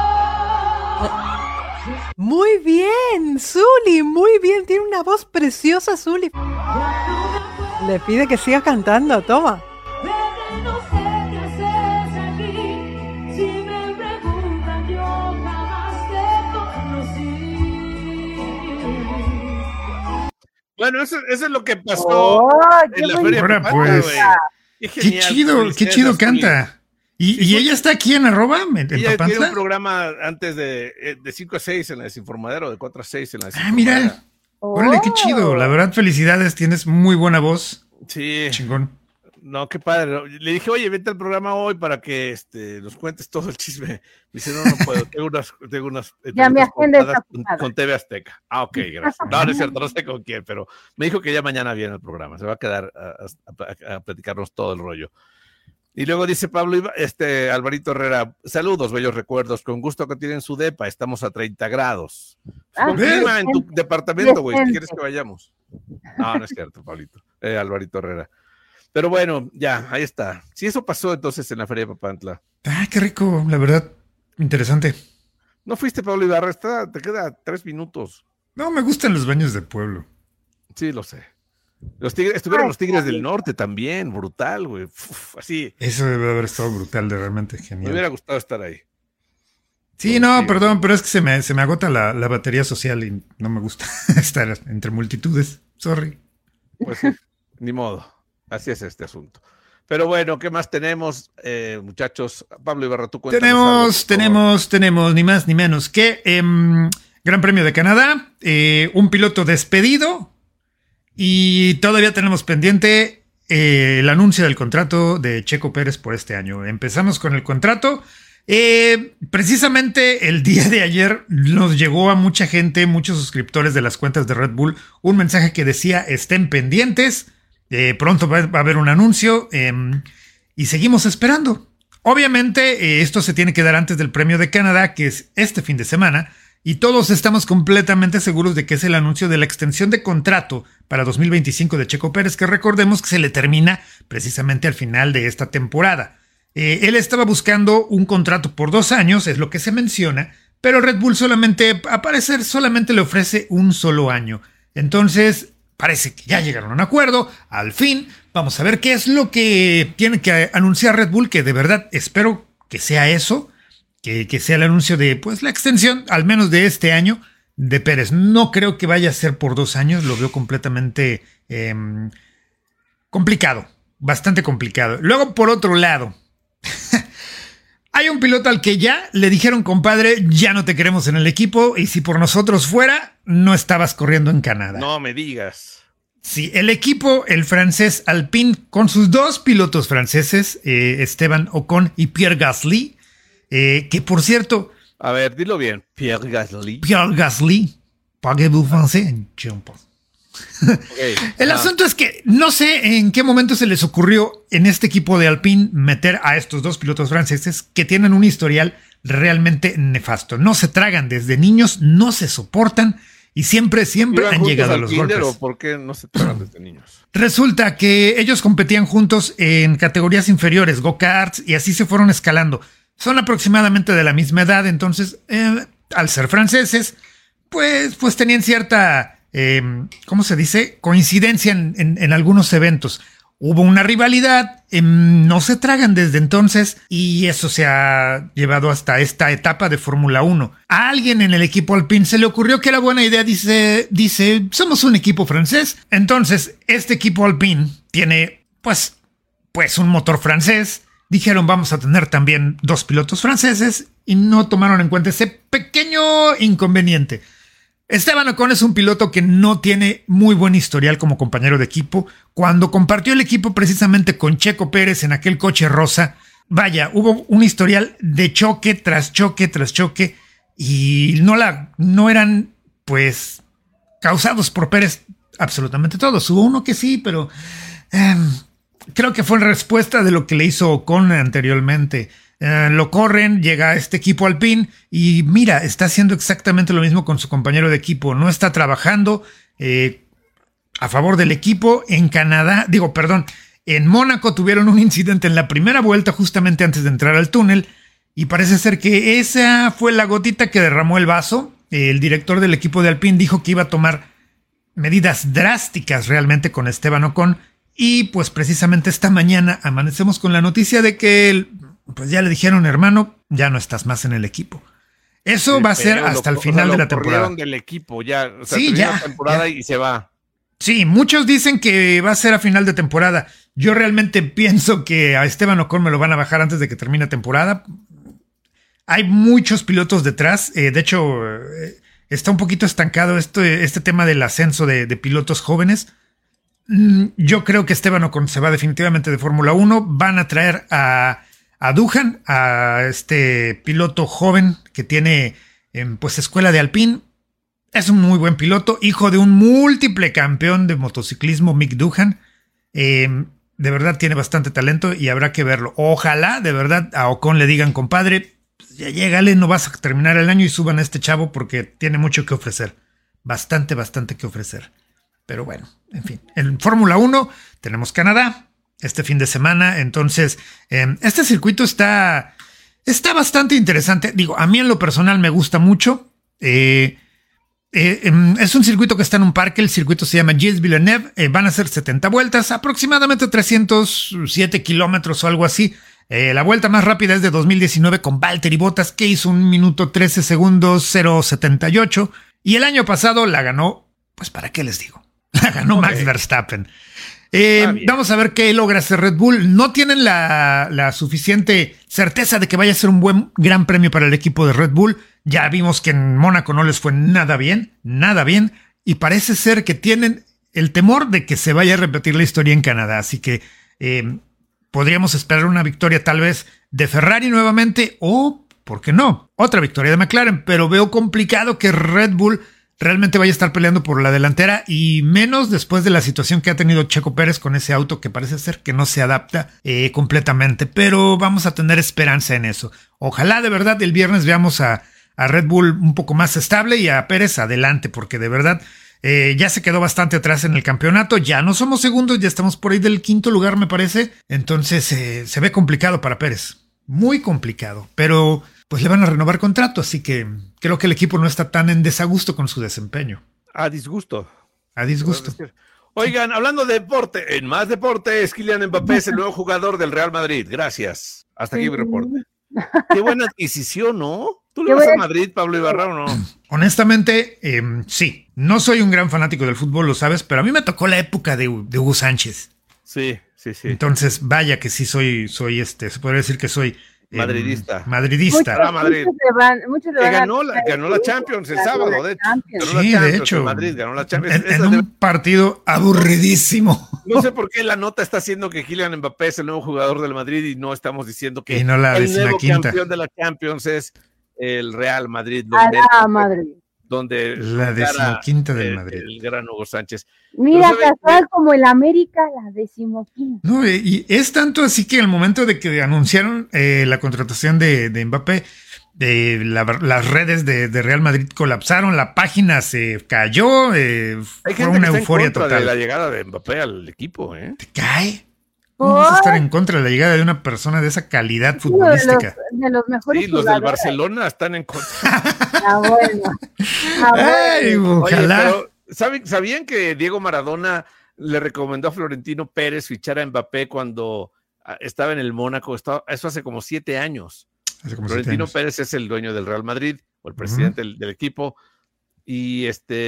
Muy bien, Zuli, muy bien. Tiene una voz preciosa, Zuli. Le pide que siga cantando, toma.
No sé qué haces aquí. Si me preguntan, yo jamás te conocí.
Bueno, eso es lo que pasó en la Feria de Papantla,
pues.
güey.
Qué chido canta. ¿Y ella está aquí en @ en
ella
Papantla?
tiene un programa antes de 5 a 6 en la Desinformadero, de 4 a 6 en la Desinformadera.
Mira. Órale, qué chido. La verdad, felicidades. Tienes muy buena voz.
Sí.
Chingón.
No, qué padre. Le dije, oye, vete al programa hoy para que nos cuentes todo el chisme. Me dice, no puedo. Tengo unas
ya mi agenda está
con TV Azteca. Ah, ok, gracias. No es cierto, no sé con quién, pero me dijo que ya mañana viene el programa. Se va a quedar a platicarnos todo el rollo. Y luego dice Pablo, Alvarito Herrera, saludos, bellos recuerdos, con gusto que tienen su depa, estamos a 30 grados. Con clima en tu departamento, güey, si quieres que vayamos. No es cierto, Pablito, Alvarito Herrera. Pero bueno, ya, ahí está. Si eso pasó entonces en la Feria de Papantla.
Qué rico, la verdad, interesante.
No fuiste, Pablo Ibarra, te queda 3 minutos.
No, me gustan los baños de pueblo.
Sí, lo sé. Estuvieron los Tigres del Norte también, brutal, güey. Así.
Eso debe haber estado brutal, de realmente
Me
genial.
hubiera gustado estar ahí.
Sí, no, perdón, pero es que se me agota la batería social y no me gusta estar entre multitudes. Sorry.
Pues sí, ni modo. Así es este asunto. Pero bueno, ¿qué más tenemos, muchachos? Pablo Ibarra, tú cuéntanos.
Tenemos, ni más ni menos que Gran Premio de Canadá, un piloto despedido y todavía tenemos pendiente el anuncio del contrato de Checo Pérez por este año. Empezamos con el contrato. Precisamente el día de ayer nos llegó a mucha gente, muchos suscriptores de las cuentas de Red Bull, un mensaje que decía: estén pendientes, pronto va a haber un anuncio, y seguimos esperando. Obviamente esto se tiene que dar antes del Premio de Canadá, que es este fin de semana, y todos estamos completamente seguros de que es el anuncio de la extensión de contrato para 2025 de Checo Pérez, que recordemos que se le termina precisamente al final de esta temporada. Él estaba buscando un contrato por 2 años, es lo que se menciona, pero Red Bull solamente le ofrece un solo año. Entonces, parece que ya llegaron a un acuerdo. Al fin, vamos a ver qué es lo que tiene que anunciar Red Bull, que de verdad espero que sea eso, que sea el anuncio de pues la extensión, al menos de este año, de Pérez. No creo que vaya a ser por 2 años, lo veo completamente complicado, bastante complicado. Luego, por otro lado, hay un piloto al que ya le dijeron: compadre, ya no te queremos en el equipo, y si por nosotros fuera, no estabas corriendo en Canadá.
No me digas.
Sí, el equipo, el francés Alpine, con sus 2 pilotos franceses, Esteban Ocon y Pierre Gasly, que por cierto...
A ver, dilo bien. Pierre Gasly.
Pierre Gasly. Parlez-vous français? Okay. El asunto es que no sé en qué momento se les ocurrió en este equipo de Alpine meter a estos 2 pilotos franceses que tienen un historial realmente nefasto. No se tragan desde niños, no se soportan y siempre han llegado a los golpes.
¿O por qué no se tragan desde niños?
Resulta que ellos competían juntos en categorías inferiores, go-karts, y así se fueron escalando. Son aproximadamente de la misma edad, entonces al ser franceses, pues tenían cierta... ¿cómo se dice? Coincidencia en algunos eventos. Hubo una rivalidad, no se tragan desde entonces y eso se ha llevado hasta esta etapa de Fórmula 1. A alguien en el equipo Alpine se le ocurrió que era buena idea, dice, somos un equipo francés. Entonces, este equipo Alpine tiene pues un motor francés. Dijeron, vamos a tener también 2 pilotos franceses y no tomaron en cuenta ese pequeño inconveniente. Esteban Ocon es un piloto que no tiene muy buen historial como compañero de equipo. Cuando compartió el equipo precisamente con Checo Pérez en aquel coche rosa, vaya, hubo un historial de choque tras choque tras choque y no eran pues causados por Pérez absolutamente todos. Hubo uno que sí, pero creo que fue en respuesta de lo que le hizo Ocon anteriormente. Lo corren, llega a este equipo Alpine y mira, está haciendo exactamente lo mismo con su compañero de equipo. No está trabajando a favor del equipo. En Mónaco tuvieron un incidente en la primera vuelta justamente antes de entrar al túnel y parece ser que esa fue la gotita que derramó el vaso. El director del equipo de Alpine dijo que iba a tomar medidas drásticas realmente con Esteban Ocon y pues precisamente esta mañana amanecemos con la noticia de que pues ya le dijeron, hermano, ya no estás más en el equipo. Eso va a ser hasta el final de la temporada.
Del equipo, ya,
sí, ya.
La temporada ya. Y se va.
Sí, muchos dicen que va a ser a final de temporada. Yo realmente pienso que a Esteban Ocon me lo van a bajar antes de que termine temporada. Hay muchos pilotos detrás. De hecho, está un poquito estancado este tema del ascenso de pilotos jóvenes. Yo creo que Esteban Ocon se va definitivamente de Fórmula 1. Van a traer a Doohan, a este piloto joven que tiene pues escuela de Alpine. Es un muy buen piloto, hijo de un múltiple campeón de motociclismo, Mick Doohan. De verdad tiene bastante talento y habrá que verlo. Ojalá de verdad a Ocon le digan, compadre, ya llégale, no vas a terminar el año y suban a este chavo porque tiene mucho que ofrecer. Bastante que ofrecer. Pero bueno, en fin. En Fórmula 1 tenemos Canadá este fin de semana, entonces este circuito está bastante interesante. Digo, a mí en lo personal me gusta mucho. Es un circuito que está en un parque, el circuito se llama Gilles Villeneuve, van a ser 70 vueltas, aproximadamente 307 kilómetros o algo así. La vuelta más rápida es de 2019 con Valtteri Bottas, que hizo 1 minuto 13 segundos 0.78, y el año pasado la ganó, pues ¿para qué les digo? La ganó Max Verstappen. Vamos a ver qué logra hacer Red Bull. No tienen la suficiente certeza de que vaya a ser un buen gran premio para el equipo de Red Bull. Ya vimos que en Mónaco no les fue nada bien, y parece ser que tienen el temor de que se vaya a repetir la historia en Canadá. Así que podríamos esperar una victoria tal vez de Ferrari nuevamente, o, ¿por qué no?, otra victoria de McLaren, pero veo complicado que Red Bull realmente vaya a estar peleando por la delantera, y menos después de la situación que ha tenido Checo Pérez con ese auto que parece ser que no se adapta completamente, pero vamos a tener esperanza en eso. Ojalá de verdad el viernes veamos a Red Bull un poco más estable y a Pérez adelante, porque de verdad ya se quedó bastante atrás en el campeonato, ya no somos segundos, ya estamos por ahí del 5º lugar me parece, entonces se ve complicado para Pérez, muy complicado, pero pues le van a renovar contrato, así que creo que el equipo no está tan en desagusto con su desempeño.
A disgusto.
Oigan, hablando de deporte, en más deportes, Kylian Mbappé es el nuevo jugador del Real Madrid. Gracias. Hasta aquí mi reporte. Qué buena adquisición, ¿no? ¿Tú le vas a Madrid, Pablo Ibarra, o no?
Honestamente, sí. No soy un gran fanático del fútbol, lo sabes, pero a mí me tocó la época de Hugo Sánchez.
Sí.
Entonces, vaya que sí soy se podría decir que soy
madridista.
Madrid.
Muchos
ganó la Champions el sábado, de hecho.
Sí, de hecho.
Madrid ganó la Champions.
En un partido aburridísimo.
No sé por qué la nota está haciendo que Kylian Mbappé es el nuevo jugador del Madrid y no estamos diciendo que
el nuevo
campeón de la Champions es el Real Madrid. Donde
la 15ª del Madrid.
El gran Hugo Sánchez.
Mira, casual como el América, la 15ª.
No, y es tanto así que al momento de que anunciaron la contratación de Mbappé, las redes de Real Madrid colapsaron, la página se cayó, fue una euforia total.
De la llegada de Mbappé al equipo,
¿Te cae? ¿Cómo vas a estar en contra de la llegada de una persona de esa calidad futbolística?
De los mejores
los del Barcelona están en contra.
Bueno.
Ay, ojalá.
Oye, pero ¿sabían que Diego Maradona le recomendó a Florentino Pérez fichar a Mbappé cuando estaba en el Mónaco? Eso hace como 7 años. Florentino Pérez es el dueño del Real Madrid, o el presidente del equipo, y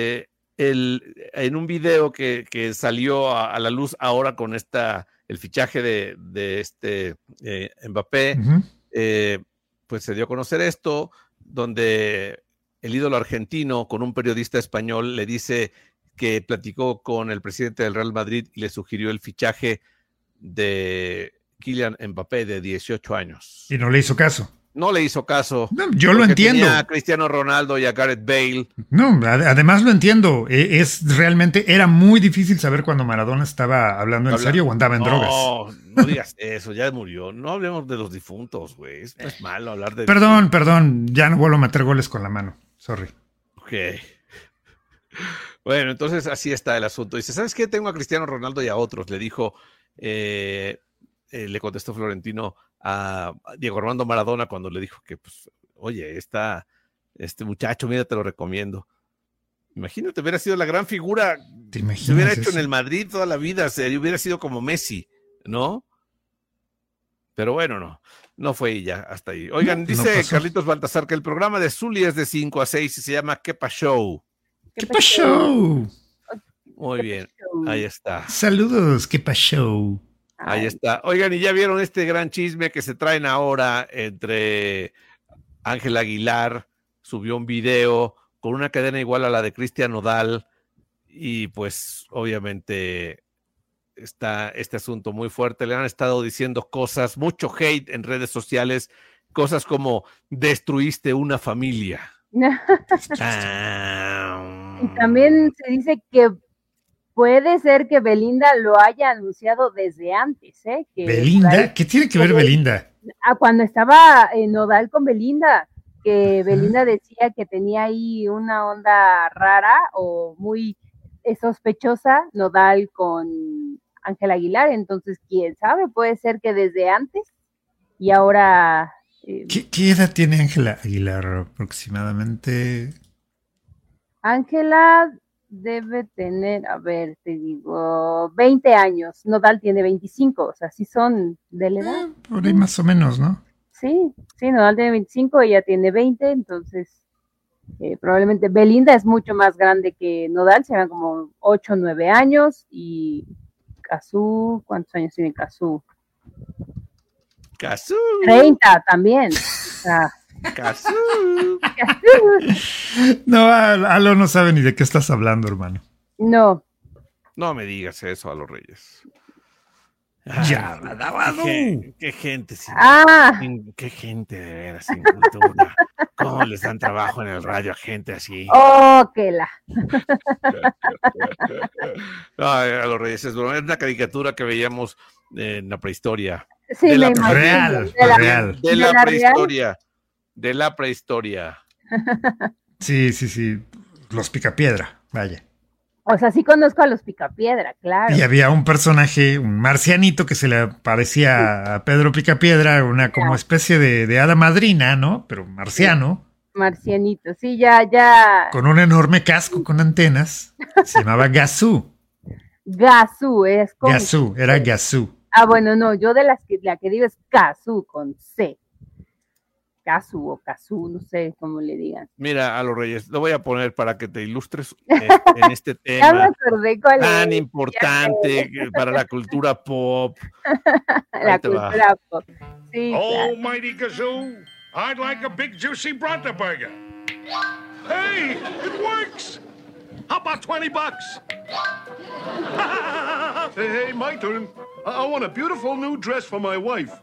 en un video que salió a la luz ahora con el fichaje de Mbappé, pues se dio a conocer esto, donde el ídolo argentino con un periodista español le dice que platicó con el presidente del Real Madrid y le sugirió el fichaje de Kylian Mbappé de 18 años.
Y no le hizo caso.
No le hizo caso.
No, yo lo entiendo.
Tenía a Cristiano Ronaldo y a Gareth Bale.
No, además lo entiendo. Era muy difícil saber cuando Maradona estaba hablando en serio o andaba en drogas.
No digas eso, ya murió. No hablemos de los difuntos, güey. Es malo hablar de...
Perdón, ya no vuelvo a meter goles con la mano. Sorry.
Ok. Bueno, entonces así está el asunto. Dice, ¿sabes qué? Tengo a Cristiano Ronaldo y a otros. Le dijo, le contestó Florentino a Diego Armando Maradona cuando le dijo que, pues, oye, este muchacho, mira, te lo recomiendo. Imagínate, hubiera sido la gran figura.
¿Te imaginas?
Se hubiera hecho en el Madrid toda la vida, hubiera sido como Messi, ¿no? Pero bueno, no fue ella hasta ahí. Oigan, dice Carlitos Baltasar que el programa de Zully es de 5 a 6 y se llama ¿Qué pasó?
¿Qué pasó?
Muy bien, ahí está.
Saludos, ¿qué pasó?
Ahí está. Oigan, y ya vieron este gran chisme que se traen ahora entre Ángel Aguilar, subió un video con una cadena igual a la de Cristian Nodal, y pues obviamente está este asunto muy fuerte. Le han estado diciendo cosas, mucho hate en redes sociales, cosas como destruiste una familia.
Y también se dice que puede ser que Belinda lo haya anunciado desde antes, ¿eh?
¿Belinda? ¿Qué tiene que ver Belinda?
Cuando estaba Nodal con Belinda, que Belinda decía que tenía ahí una onda rara o muy sospechosa, Nodal con Ángel Aguilar, entonces quién sabe, puede ser que desde antes y ahora...
¿Qué edad tiene Ángela Aguilar aproximadamente?
Ángela debe tener, a ver, te digo, 20 años. Nodal tiene 25, o sea, sí son de la edad.
Por ahí más o menos, ¿no?
Sí, Nodal tiene 25, ella tiene 20, entonces probablemente Belinda es mucho más grande que Nodal, se ven como 8 o 9 años, y Cazzu, ¿cuántos años tiene Cazzu?
Cazzu.
30 también. O sea,
Cazzu.
No, Alo no sabe ni de qué estás hablando, hermano.
No.
No me digas eso a los Reyes.
Ya,
Qué gente sin,
Ah,
qué gente de veras sin cultura. ¿Cómo les dan trabajo en el radio a gente así?
oh, que la.
No, a los Reyes es broma. Es una caricatura que veíamos en la prehistoria.
Sí,
De la
me imagino.
real,
De la-
real.
De
¿De
la
la
prehistoria. De la prehistoria.
Sí. Los Picapiedra, vaya.
O sea, sí conozco a los Picapiedra, claro.
Y había un personaje, un marcianito que se le parecía a Pedro Picapiedra, una como especie de hada madrina, ¿no? Pero marciano,
Marcianito, sí, ya.
con un enorme casco con antenas. Se llamaba Gazú.
Gazú es con
Gazú, era Gazú.
Ah, bueno, no, yo de la que digo es Gazú con C. Gazú o Cazú, no sé cómo le digan.
Mira, a los Reyes, lo voy a poner para que te ilustres en este
Ya me
tema
acordé cuál
tan
es.
importante para la cultura pop.
La
Ahí te va.
cultura pop. Sí, claro.
Almighty Gazoo, I'd like a big juicy Bronta burger. Hey, it works! How about $20? Hey, my turn. I want a beautiful new dress for my wife.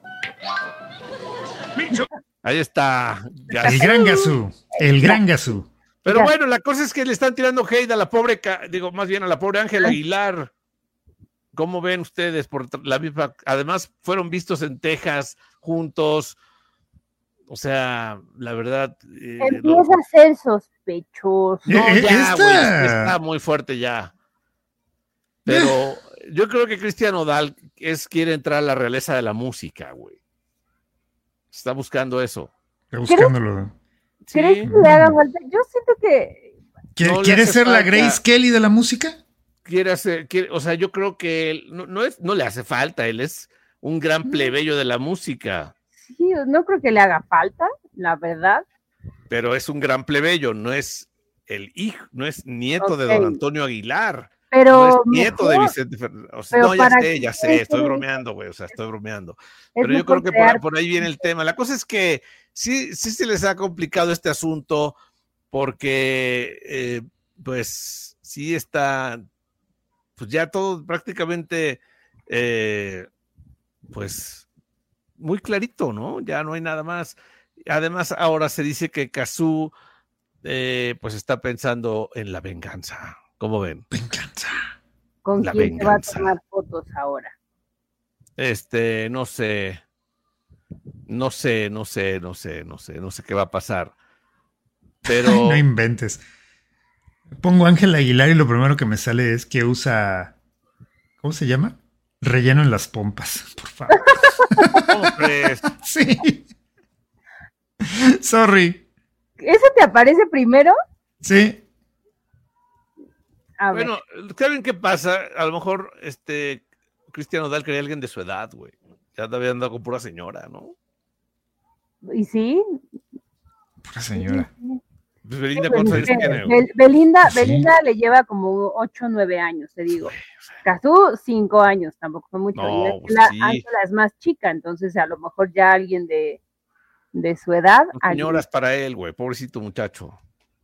Me too.
Ahí está.
El gran Gazú, el gran Gazú.
Pero bueno, la cosa es que le están tirando hate a la pobre, más bien a la pobre Ángela Aguilar. ¿Cómo ven ustedes? Por la misma, además fueron vistos en Texas juntos. O sea, la verdad.
Empieza a ser sospechoso.
No, ya,
Esta-
güey, está muy fuerte ya. Pero yo creo que Cristian Nodal quiere entrar a la realeza de la música, güey. Está buscando eso.
Está buscándolo.
¿Crees
Sí.
que le haga falta? Yo siento que
¿Quiere,
No le
quiere
hace
ser la
falta.
Grace Kelly de la música?
O sea, yo creo que él no le hace falta, él es un gran plebeyo de la música,
sí, no creo que le haga falta, la verdad.
pero es un gran plebeyo, no es el hijo, no es nieto de
Ok.
don Antonio Aguilar,
Pero
no es nieto de
mejor
Vicente Fernández. O sea,
pero
no, ya
para
sé,
qué
estoy
quiere-
bromeando, güey, o sea, estoy bromeando.
es
Pero yo
mejor
creo que
crear-
por ahí viene el tema. La cosa es que sí se les ha complicado este asunto porque, pues, sí está, pues ya todo prácticamente, pues, muy clarito, ¿no? Ya no hay nada más. Además, ahora se dice que Cazzu, pues, está pensando en la venganza. ¿Cómo ven?
Venganza.
¿Con
la
quién se va a
venganza.
tomar fotos ahora?
No sé. No sé qué va a pasar. Pero
No inventes. Pongo Ángela Aguilar y lo primero que me sale es que usa. ¿Cómo se llama? Relleno en las pompas, por favor.
¿cómo crees?
Sí. Sorry.
¿Eso te aparece primero?
Sí.
A ver.
Bueno, ¿saben qué pasa? A lo mejor Cristian Nodal quería alguien de su edad, güey. Ya había andado con pura señora, ¿no?
¿Y sí?
Pura señora.
Pues Belinda, ¿cuántos años tiene?
Belinda
Sí.
le lleva como 8 o 9 años, te digo. Cazzu, 5 años, tampoco fue mucho.
No,
Y
pues sí.
Ángela es más chica, entonces a lo mejor ya alguien de su edad.
Son señoras para él, güey. Pobrecito muchacho.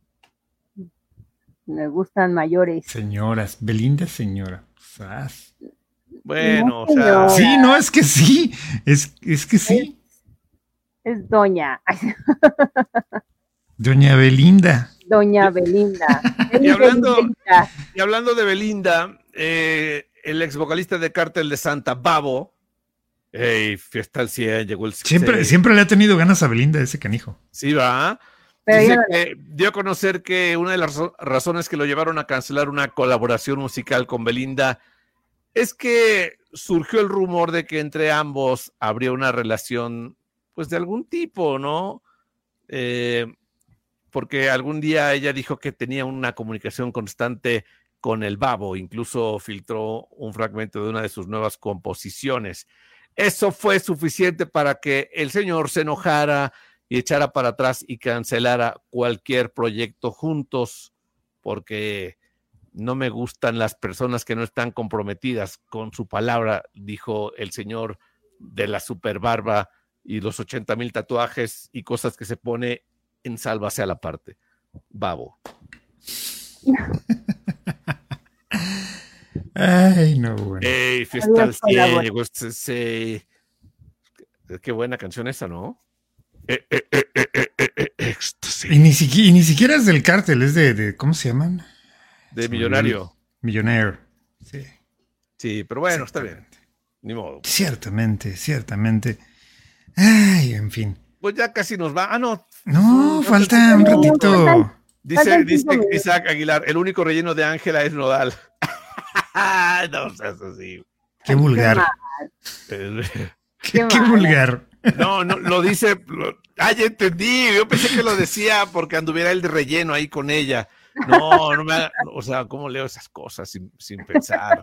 Me gustan mayores.
Señoras. Belinda es señora. Sas.
Bueno,
No,
o sea,
señor.
Sí, no, es que sí. Es que sí.
Es doña.
Doña Belinda.
Doña Belinda.
Y hablando-
Belinda.
y hablando de Belinda, el ex vocalista de Cártel de Santa, Babo, fiesta al 100, llegó el
Siempre le ha tenido ganas a Belinda ese canijo.
Sí, va.
Pero
Dice
yo no-
que dio a conocer que una de las razones que lo llevaron a cancelar una colaboración musical con Belinda es que surgió el rumor de que entre ambos habría una relación, pues de algún tipo, ¿no? porque algún día ella dijo que tenía una comunicación constante con el Babo, incluso filtró un fragmento de una de sus nuevas composiciones. Eso fue suficiente para que el señor se enojara y echara para atrás y cancelara cualquier proyecto juntos, porque no me gustan las personas que no están comprometidas con su palabra, dijo el señor de la super barba y los 80,000 tatuajes y cosas que se pone en sálvase a la parte. Babo.
Ay, no, bueno.
Ey, fiesta al ciego. Qué buena canción esa, ¿no? Éxtasis.
Y ni siquiera es del cártel, es de ¿cómo se llaman?
De Millonario.
Millonaire. Sí.
Sí, pero bueno, está bien. Ni modo.
Ciertamente. Ay, en fin.
Pues ya casi nos va. Ah, no.
No, falta un ratito.
Dice Isaac Aguilar, el único relleno de Ángela es Nodal. No seas así.
Qué vulgar. Qué vulgar.
No, lo dice. Ya entendí. Yo pensé que lo decía porque anduviera el de relleno ahí con ella. No me haga, o sea, ¿cómo leo esas cosas sin pensar?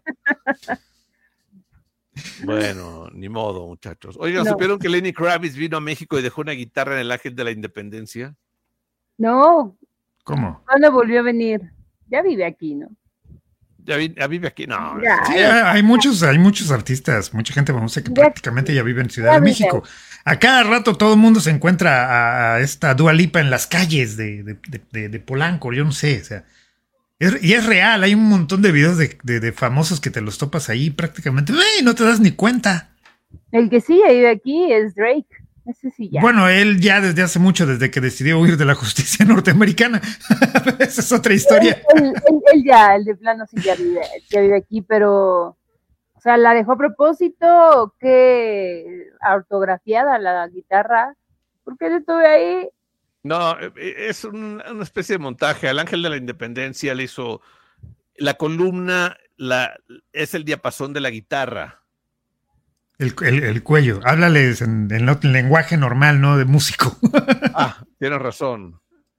Bueno, ni modo, muchachos. Oigan, ¿supieron que Lenny Kravitz vino a México y dejó una guitarra en el Ángel de la Independencia?
No.
¿Cómo?
¿Cuándo volvió a venir? Ya vive aquí, ¿no?
¿Ya vive aquí? No.
Sí, hay muchos artistas, mucha gente famosa que prácticamente ya vive en Ciudad de México. A cada rato todo el mundo se encuentra a esta Dua Lipa en las calles de Polanco, yo no sé, o sea. Y es real, hay un montón de videos de famosos que te los topas ahí prácticamente, no te das ni cuenta.
El que sí vive aquí es Drake. Ese sí ya.
Bueno, él ya desde hace mucho, desde que decidió huir de la justicia norteamericana. Esa es otra historia.
El de plano sí ya vive aquí, pero, o sea, la dejó a propósito, que ortografiada la guitarra, ¿por qué yo estuve ahí?
No, es una especie de montaje. Al Ángel de la Independencia le hizo la columna, es el diapasón de la guitarra.
El cuello. Háblales en lenguaje normal, ¿no? De músico.
Tienes razón.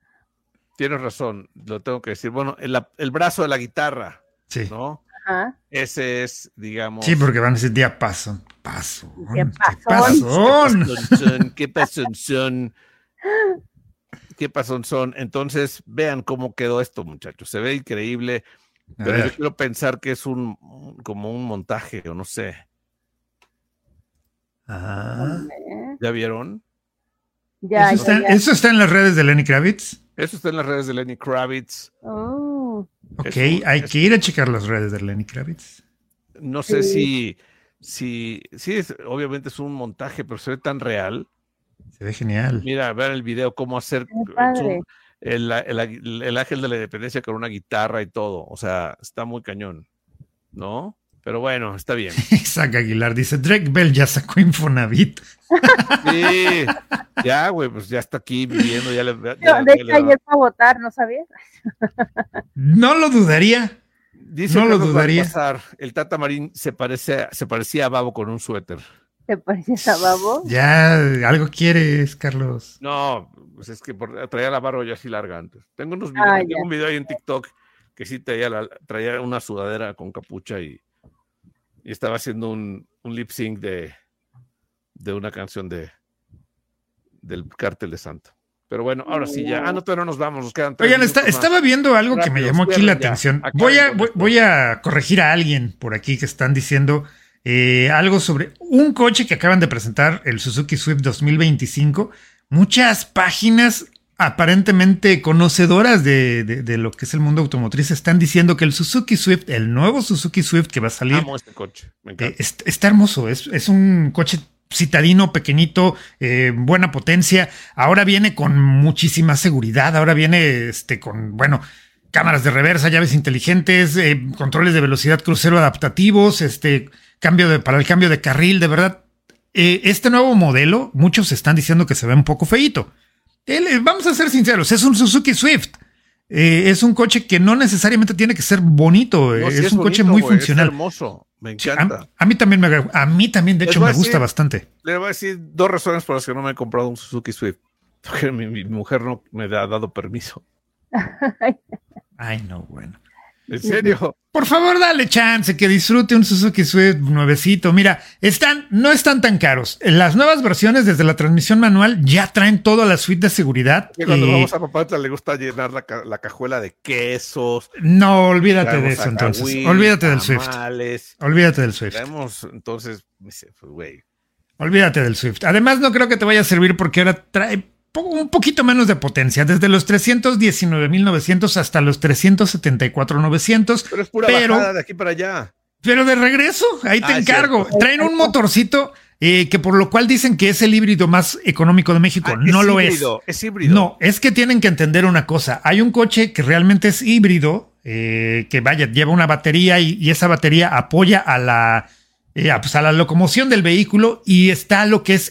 Lo tengo que decir. Bueno, el brazo de la guitarra.
Sí.
¿No?
Ajá.
Ese es, digamos.
Sí, porque van a decir diapasón.
¿Qué pasón son? Entonces, vean cómo quedó esto, muchachos. Se ve increíble. Pero yo quiero pensar que es como un montaje, o no sé. ¿Ya vieron?
Ya.
¿Eso está en las redes de Lenny Kravitz?
Eso está en las redes de Lenny Kravitz.
Oh.
Ok, hay que ir a checar las redes de Lenny Kravitz.
No sé si obviamente es un montaje, pero se ve tan real.
Se ve genial.
Mira, ver el video, cómo hacer el Ángel de la Independencia con una guitarra y todo. O sea, está muy cañón, ¿no? Pero bueno, está bien.
Isaac Aguilar dice, Drake Bell ya sacó Infonavit.
Sí, ya, güey, pues ya está aquí viviendo. De
hecho, ayer fue a votar, ¿no sabías?
No lo dudaría.
Dice no lo dudaría. El Tata Marín se parecía a Babo con un suéter.
¿Te pareces a Babo?
Ya, algo quieres, Carlos.
No, pues es que traía la barba ya así larga antes. Tengo un video ahí en TikTok que sí traía una sudadera con capucha y estaba haciendo un lip sync de una canción del Cártel de Santa. Pero bueno, ahora sí ya. No, todavía no nos vamos, nos quedan 3
Oigan,
minutos
estaba viendo algo que me llamó aquí la atención. Voy a corregir a alguien por aquí que están diciendo algo sobre un coche que acaban de presentar, el Suzuki Swift 2025. Muchas páginas aparentemente conocedoras de lo que es el mundo automotriz están diciendo que el Suzuki Swift, el nuevo Suzuki Swift que va a salir,
amo este coche, me encanta.
Está hermoso, es un coche citadino, pequeñito, buena potencia. Ahora viene con muchísima seguridad, ahora viene con, cámaras de reversa, llaves inteligentes, controles de velocidad crucero adaptativos, para el cambio de carril, de verdad. Este nuevo modelo, muchos están diciendo que se ve un poco feíto. Vamos a ser sinceros, es un Suzuki Swift. Es un coche que no necesariamente tiene que ser bonito.
No,
es un coche muy funcional.
Es hermoso, me encanta.
A mí también, de hecho, me gusta bastante.
Le voy a decir 2 razones por las que no me he comprado un Suzuki Swift. porque mi mujer no me ha dado permiso.
Ay, no, bueno.
¿En serio?
Por favor, dale chance, que disfrute un Suzuki Swift nuevecito. Mira, no están tan caros. Las nuevas versiones desde la transmisión manual ya traen toda la suite de seguridad.
Y cuando vamos a Papantla le gusta llenar la cajuela de quesos.
No, olvídate de eso entonces. Olvídate del Swift. Olvídate del Swift.
Entonces, güey.
Olvídate del Swift. Además, no creo que te vaya a servir porque ahora trae un poquito menos de potencia, desde los 319,900 hasta los 374,900.
Pero es pura bajada de aquí para allá.
Pero de regreso, ahí te encargo. Cierto. Traen un motorcito que por lo cual dicen que es el híbrido más económico de México. No lo es.
Es híbrido.
No, es que tienen que entender una cosa. Hay un coche que realmente es híbrido, que lleva una batería y esa batería apoya a la locomoción del vehículo, y está lo que es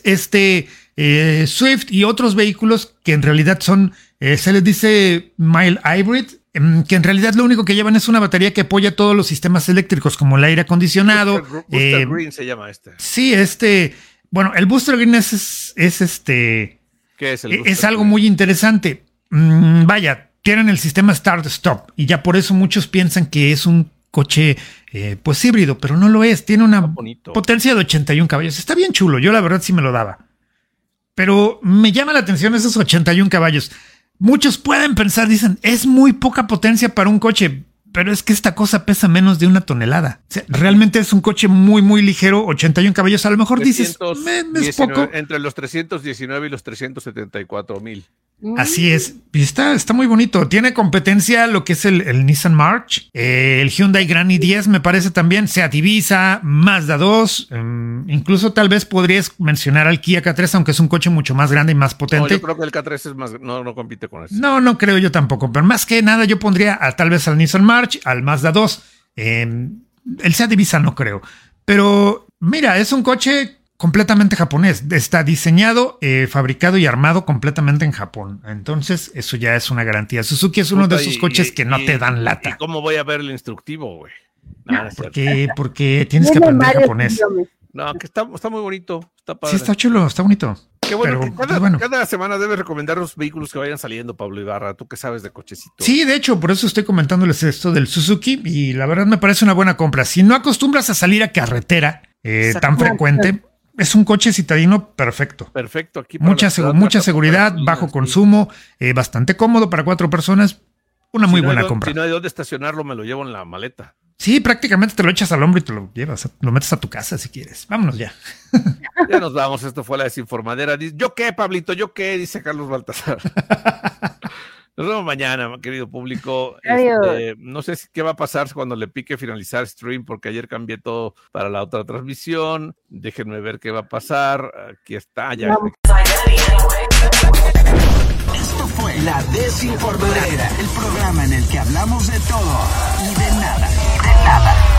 Swift y otros vehículos que en realidad son, se les dice mild hybrid, que en realidad lo único que llevan es una batería que apoya todos los sistemas eléctricos, como el aire acondicionado.
Booster Green se llama este.
Sí, bueno, el Booster Green es
¿Qué es el Booster
es algo
Green?
muy interesante. Tienen el sistema Start-Stop y ya por eso muchos piensan que es un coche pues híbrido, pero no lo es. Tiene una potencia de 81 caballos. Está bien chulo, yo la verdad sí me lo daba. Pero me llama la atención esos 81 caballos. Muchos pueden pensar, dicen, es muy poca potencia para un coche, pero es que esta cosa pesa menos de 1 tonelada. O sea, realmente es un coche muy, muy ligero, 81 caballos. A lo mejor dices, es poco.
Entre los 319 y los 374,000.
Así es, y está muy bonito. Tiene competencia lo que es el Nissan March, el Hyundai Grand i10 me parece también, Seat Ibiza, Mazda 2, incluso tal vez podrías mencionar al Kia K3, aunque es un coche mucho más grande y más potente.
No, yo creo que el K3 es más, no compite con eso.
No creo yo tampoco, pero más que nada yo pondría tal vez al Nissan March, al Mazda 2, el Seat Ibiza no creo, pero mira, es un coche completamente japonés. Está diseñado, fabricado y armado completamente en Japón. Entonces, eso ya es una garantía. Suzuki es uno de esos coches que no te dan lata.
¿Y cómo voy a ver el instructivo, güey?
Porque tienes que aprender japonés.
No, que está muy bonito. Está padre.
Sí, está chulo, está bonito.
Qué bueno,
Pero,
cada semana debes recomendar los vehículos que vayan saliendo, Pablo Ibarra. Tú que sabes de cochecitos.
Sí, de hecho, por eso estoy comentándoles esto del Suzuki y la verdad me parece una buena compra. Si no acostumbras a salir a carretera tan frecuente, es un coche citadino perfecto.
Perfecto. Aquí
mucha seguridad, bajo consumo, bastante cómodo para 4 personas. Una muy buena compra.
Si no hay dónde estacionarlo, me lo llevo en la maleta.
Sí, prácticamente te lo echas al hombro y te lo llevas, lo metes a tu casa si quieres. Vámonos ya.
Ya nos vamos, esto fue La Desinformadera. ¿Yo qué, Pablito? ¿Yo qué? Dice Carlos Baltasar. Nos vemos mañana, querido público. No sé qué va a pasar cuando le pique finalizar stream, porque ayer cambié todo para la otra transmisión. Déjenme ver qué va a pasar. Aquí está, ya.
Esto fue La Desinformadera, el programa en el que hablamos de todo y de nada.